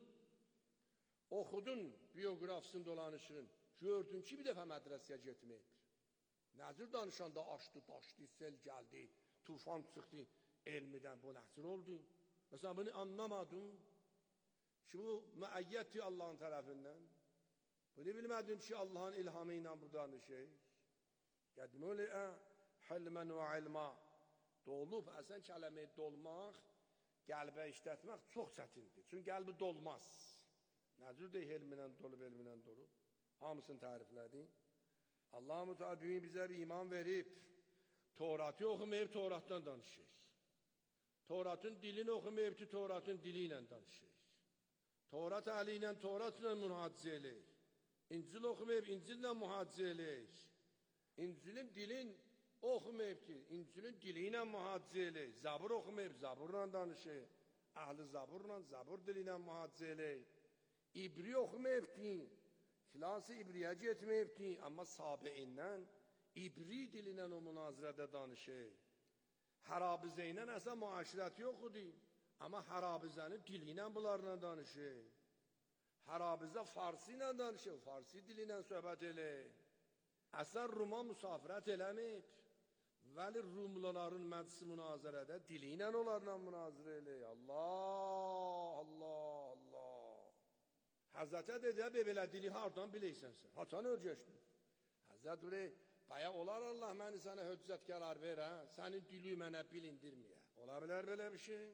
Speaker 7: oxudun biografisini dolanışın, gördün ki, bir dəfə mədrəsəyə getməyib. Nəzir danışanda açdı, daşdı, sel gəldi, tufan çıxdı, elmidən bu nəzir oldu. Məsələn, bunu anlamadın ki, bu müəyyətdir Allahın tərəfindən. Bunu bilmədin ki, Allahın ilhamı ilə bu danışır. Qəd müliə hilmən və ilma. Dolub, əsən kələməyi dolmaq, qəlbə işlətmək çox çətindir. Çünki qəlbi dolmaz. Nəzir deyil, elminən dolub, elminən dolub. Hamısını təriflədi. Allah-u Teala dünya bizə bir iman verib. Toratı oxumayıb, Toratdan danışır. Toratın dilini oxumayıb ki, Toratın dili ilə danışır. Torat əli ilə, Torat ilə mühadizə eləyir. İncil oxumayıb, İncillə mühadizə eləyir. İncilin dilin oxumayıb ki, İncilin dili ilə mühadizə eləyir. Zabur oxumayıb, Zaburla danışır. Əhli Zaburla, Zabur dili ilə mühadizə eləyir. İbri oxumayıb ki, kilası İbriyə getməyib ki, amma sabiindən İbri dili ilə o münazirədə danışır. Hərabizə ilə əsə müaşirəti yoxudur, amma hərabizənin dili ilə bunlarla danışır. Hərabizə farsi ilə danışır, farsi dili ilə söhbət eləyir. Əsən Ruma müsafirət eləməyib, vəli Rumluların məclisi münazirədə dili ilə onlarla münazirə eləyir. Allah, Allah, Allah. Həzrətə dedə, belə dili hardan biləysən sən? Haçan ölgəşdin? Həzrət bilək, baya olar Allah məni sənə höccət qərar ver, hə? Sənin dili mənə bilindirməyə. Ola bilər belə bir şey?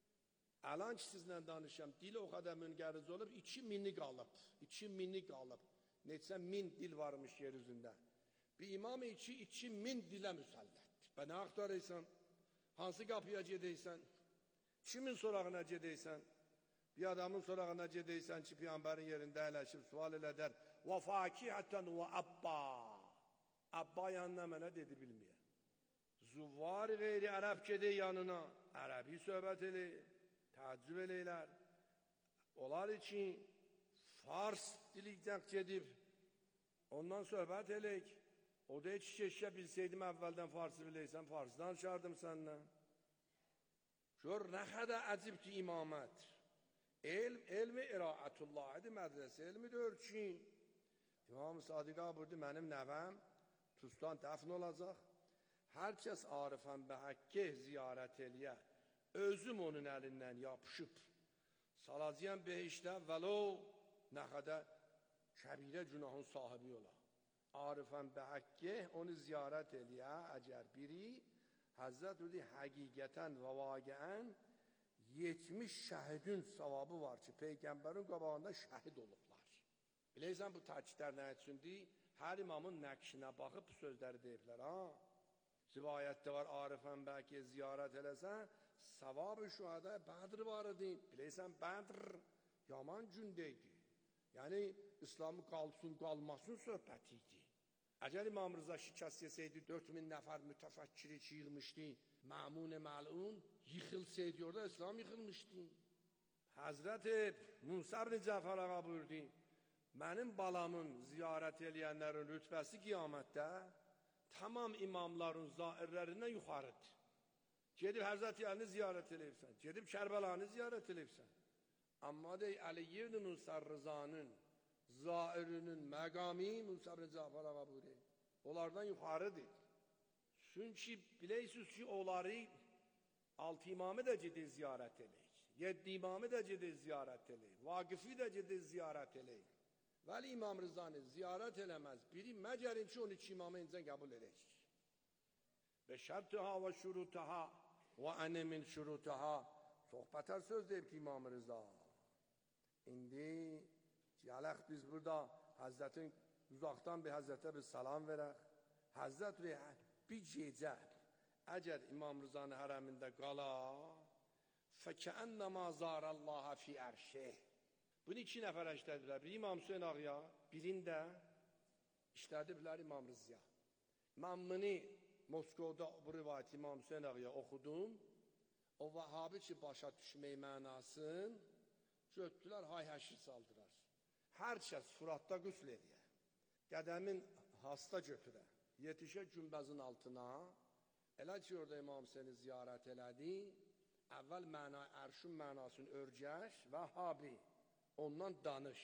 Speaker 7: Əlan ki, sizlə danışam, dili o qədər müngəriz olub, iki mini qalıb, iki mini qalıb. Neçə min dil varmış yer üzündə. Bir imam-ı iki, iki min dilə müsəllətdir. Və nə axtarırsan? Hansı qapıya gedəysən? Kimin sorağına gedəysən? Bir adamın sorağına gedəysən ki, Peyğəmbərin yerində əyləşib sual elədər. Və fakihətən və abba. Abba yanına mənə dedi bilməyə. Zuvvar qeyri ərəb gedək yanına. Ərəbi söhbət eləyir. Təəccüb eləyirlər. Onlar için Fars dilikdən gedib, ondan söhbət eləyik. O da heç keşkə bilseydim əvvəldən Farsı biləysən, Farsdan çağırdım səndən. Gör, nə qədər əcibdir imamət. Elm, elmi iraətullahidir, mədrəsə elmidir ölçün. İmam Sadiqa burada mənim nəvəm Tuzdan dəfn olacaq. Hər kəs arifən bə həqqə ziyarət eləyə, özüm onun əlindən yapışıb. Salacıyam behişdə vəlo nə qədər kəbirə günahın sahibi ola. arifan be hakke onu ziyaret eliye eğer biri Hazret Udi hakikaten ve vakiyen yetmiş şahidin savabı var ki peygamberin qabağında şahid olublar. Bileysen bu takitler ne içindi? Her imamın nakşine bakıp sözleri deyiblər ha. Rivayette var arifan belki ziyaret elesen savabı şuhada Badr var idi. Bileysen Badr yaman gündeydi. Yani İslam'ı kalsın kalmasın söhbətiydi. Eğer İmam Rıza şikast yeseydi dört bin nefer mütefekkiri yığılmıştı. Mamun mal'un yıkılsaydı orada İslam yıkılmıştı. Hazreti Musa bin Cafer ağa buyurdu. Benim balamın ziyaret edenlerin rütbesi kıyamette tamam imamların zairlerinden yukarıdır. Gedib Hazreti Ali'ni ziyaret edipsen, gedib Kərbəlanı ziyaret edipsen. Amma dey Ali ibn Musa Rıza'nın zairinin məqami Musa bin Cafer ağa buyurdu. Onlardan yukarıdır. Çünkü bilirsiniz ki onları altı imamı da gedib ziyaret edək. Yedi imamı da gedib ziyaret edək. Vaqifi de gedib ziyaret edək. Vəli İmam Rıza'nı ziyaret eləməz. Biri məcərin ki on iki imamı incə qəbul edək. Ve şərtiha ve şurutaha ve ene min şurutaha sohbətər söz deyib ki İmam Rıza. İndi gələk biz burada Hazretin uzaqdan bir Hazretə bir salam verək. Hazret bir gecə əgər İmam Rıza'nın hərəmində qala fəkəənnəmə zarallaha fi ərşih. Bunu iki nəfər işlədiblər. Bir İmam Hüseyin ağaya, birində işlədiblər İmam Rıza'ya. Mən bunu Moskovda bu rivayət İmam Hüseyin ağaya oxudum. O Vahabi ki başa düşmək mənasın götdülər, hay həşir saldılar. Hər kəs Fıratda qüsl edir. Qədəmin hasta götürə. Yetişə günbəzin altına. Elə ki orada İmam Hüseyini ziyarət elədi. Əvvəl məna, ərşün mənasını örgəş və Vahabi. Ondan danış.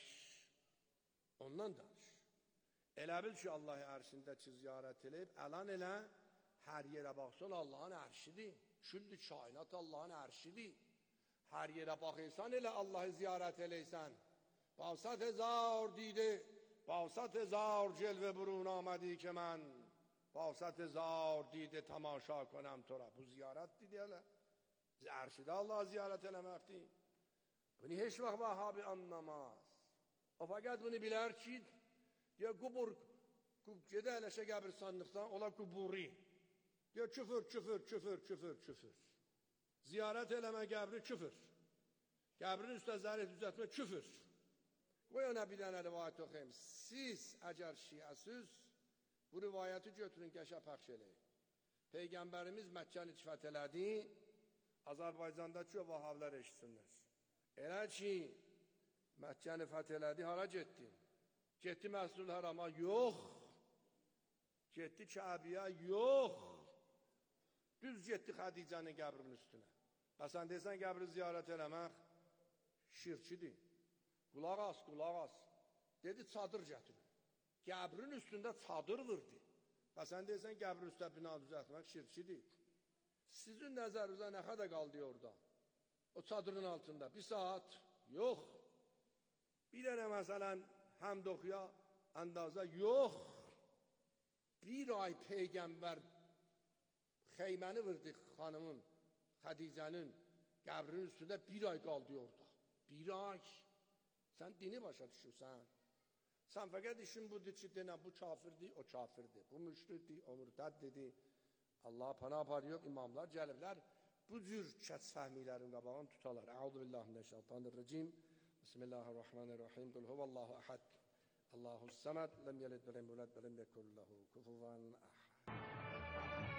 Speaker 7: Ondan danış. Elə bil ki Allah'ı ərşində ki ziyarət eləyib, əlan elə hər yerə baxsan Allah'ın ərşidir. Küllü kainat Allah'ın ərşidir. Hər yerə baxırsan elə Allah'ı ziyarət eləysən. Bavsat hezar dide, bavsat hezar celve burun amadi ki mən bavsat hezar dide tamaşa konam tora. Bu ziyaret deyirlər. Ərşidə Allah'ı ziyarət eləməkdir. Bunu heç vaxt Vahabi anlamaz. O fakat bunu bilər ki, diyor kubur, gedə eləşə qəbirstanlıqdan, ola kuburi. Diyor küfür, küfür, küfür, küfür, küfür. Ziyarət eləmə qəbri küfür. Qəbrin üstə zərif düzətmə küfür. Qoyana bir dənə rivayət oxuyayım. Siz əgər şiəsiz, bu rivayəti götürün, qəşə pəxş eləyin. Peygamberimiz Məkkəni fəth elədi, Azərbaycandakı Vahablər eşitsinlər. Elə ki, Məkkəni fəth elədi, hara getdi? Getdi Məscidül Hərama, yox. Getdi Kəbiyə, yox. Düz getdi Xədicənin qəbrinin üstünə. Bəsən deysən, qəbri ziyarət eləmək şirkidir. Qulaq as, qulaq as. Dedi, çadır gətirin. Qəbrin üstündə çadır vurdu. Bəsən deysən, qəbrin üstə bina düzəltmək şirkidir. Sizin nəzərinizə nə qədər qaldı orada? O çadırın altında. Bir saat, yox. Bir dənə məsələn, həmd oxuya, əndazə, yox. Bir ay Peygamber xeyməni vurdu xanımın, Xədicənin qəbrinin üstündə bir ay qaldı orada. Bir ay. Sən dini başa düşürsən. Sən fəqət işin budur ki, denən bu kafirdir, o kafirdir. Bu müşrikdir, o mürtəddir. Allah pana aparıyor, imamlar gəliblər. Bu cür kəs fəhmilərin qabağını tutalar. Əuzu billahi mineşşeytanirracim. Bismillahirrahmanirrahim. Qul huvallahu ahad. Allahus samad. Lem yelid ve lem yulad ve lem yekun lehu kufuven ahad.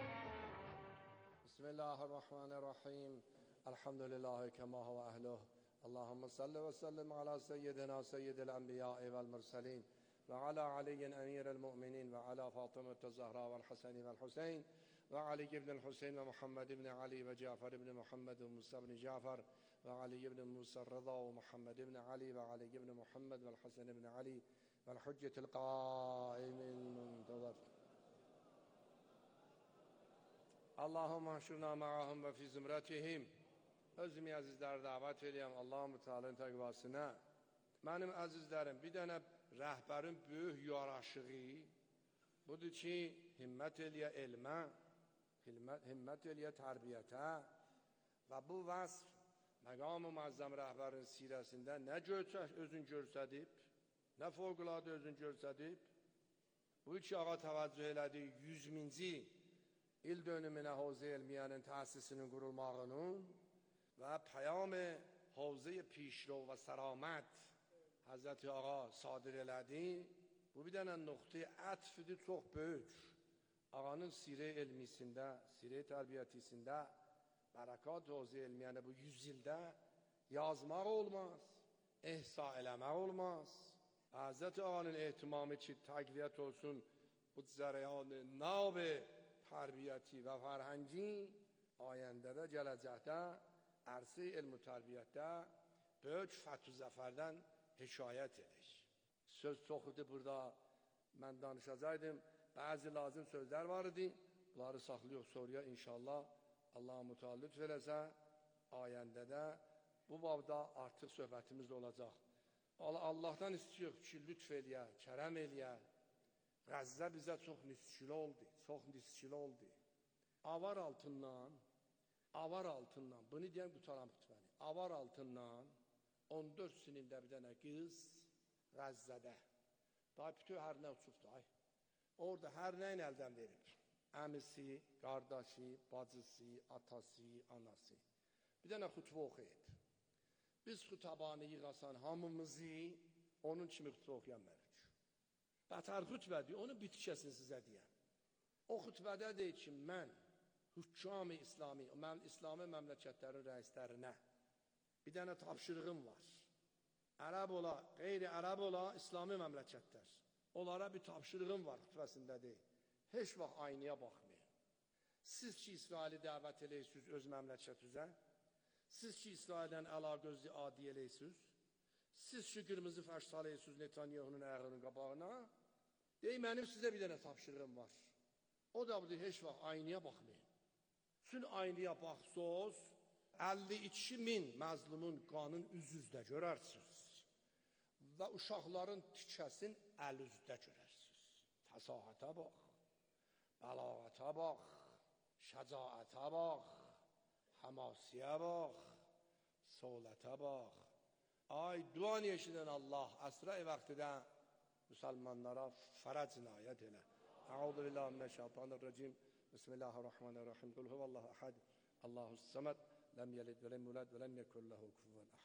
Speaker 7: Bismillahirrahmanirrahim. Elhamdülillahi kema huve ehluh. اللهم صل وسلم على سيدنا سيد الأنبياء والمرسلين وعلى علي أمير المؤمنين وعلى فاطمة الزهراء والحسن والحسين وعلي بن الحسين ومحمد بن علي وجعفر بن محمد وموسى بن جعفر وعلي بن موسى الرضا ومحمد بن علي وعلي بن محمد والحسن بن علي والحجة القائم المنتظر. اللهم احشرنا معهم وفي زمرتهم. Özümü əzizləri dəvət edirəm Allah-u Teala'nın təqvasına. Mənim əzizlərim, bir dənə rəhbərin böyük yaraşığı budur ki, himmət eləyə elmə, himmət eləyə tərbiyyətə və bu vəsf məqam-ı məzzəm rəhbərin sirəsində nə özün görsədib, nə fövqəladə özün görsədib. Bu iki ağa təvəccüh elədi yüz minci il dönümünə Havza Elmiyyənin təsisinin qurulmağının و پیام حوزه پیشرو و سرامت Hazreti Ağa sadir elədi. Bu bir dənə nöqtə ətfidir çox böyük. Ağanın sirə elmisində, sirə tərbiyyətisində, bərəkat Havza Elmiyyəni bu yüz ildə yazmaq olmaz, ehsa eləmək olmaz. Hazreti Ağanın ehtimamı ki, təqviyyət olsun bu zərəyan nab tərbiyyəti və fərhəngi ayəndədə, gələcəkdə عرصه علم و تربیته böyük fəthu zəfərdən hekayət edir. Söz çox idi burada, mən danışacaqdım. Bəzi lazım sözlər var idi. Bunları saxlayıq soruya inşallah. Allah-u Teala lütf eləsə, ayəndə də bu babda artıq söhbətimiz olacaq. Allahdan istəyirik ki, lütf eləyə, kərəm eləyə. Qəzzə bizə çox nisçili oldu, çox nisçili oldu. Avar altından Avar altından, bunu deyən qutaram xütbəni. Avar altından on dörd sinildə bir dənə qız Qəzzədə. Daha bütün hər nə uçub da. Orada hər nəyin əldən verib. Əmisi, qardaşı, bacısı, atası, anası. Bir dənə xütbə oxuyub. Biz xütabanı yığasan hamımızı onun kimi xütbə oxuyan mərik. Bətər xütbədir, onun bitkəsini sizə deyəm. O xütbədə deyir ki, mən Hüccam-ı İslami, mən İslami məmləkətlərin rəislərinə bir dənə tapşırığım var. Ərəb ola, qeyri-ərəb ola, İslami məmləkətlər. Onlara bir tapşırığım var xütbəsində deyil. Heç vaxt aynaya baxmayın. Siz ki, İsraili dəvət eləyirsiniz öz məmləkətinizə, siz ki, İsraildən əlaqözlü adi eləyirsiniz, siz ki, qırmızı fərş saləyirsiniz Netanyahunun ayağının qabağına, deyil, mənim sizə bir dənə tapşırığım var. O da budur, heç vaxt aynaya baxmayın. Sün aynaya baxsız, əlli iki min məzlumun qanın üzüzdə görərsiniz və uşaqların tikəsin əl üzdə görərsiniz. Fəsahətə bax, bəlağətə bax, şəcaətə bax, həmasiyə bax, solətə bax. Ay, duan yeşidən Allah, əsrə-i vaxtidə müsəlmanlara fərəc inayət elə. Əuzu billahi mineşşeytanirracim. Bismillahirrahmanirrahim. Qul huvallahu ahad. Allahus samad. Lem yelid ve lem yulad ve lem yekun lehu kufuven ahad.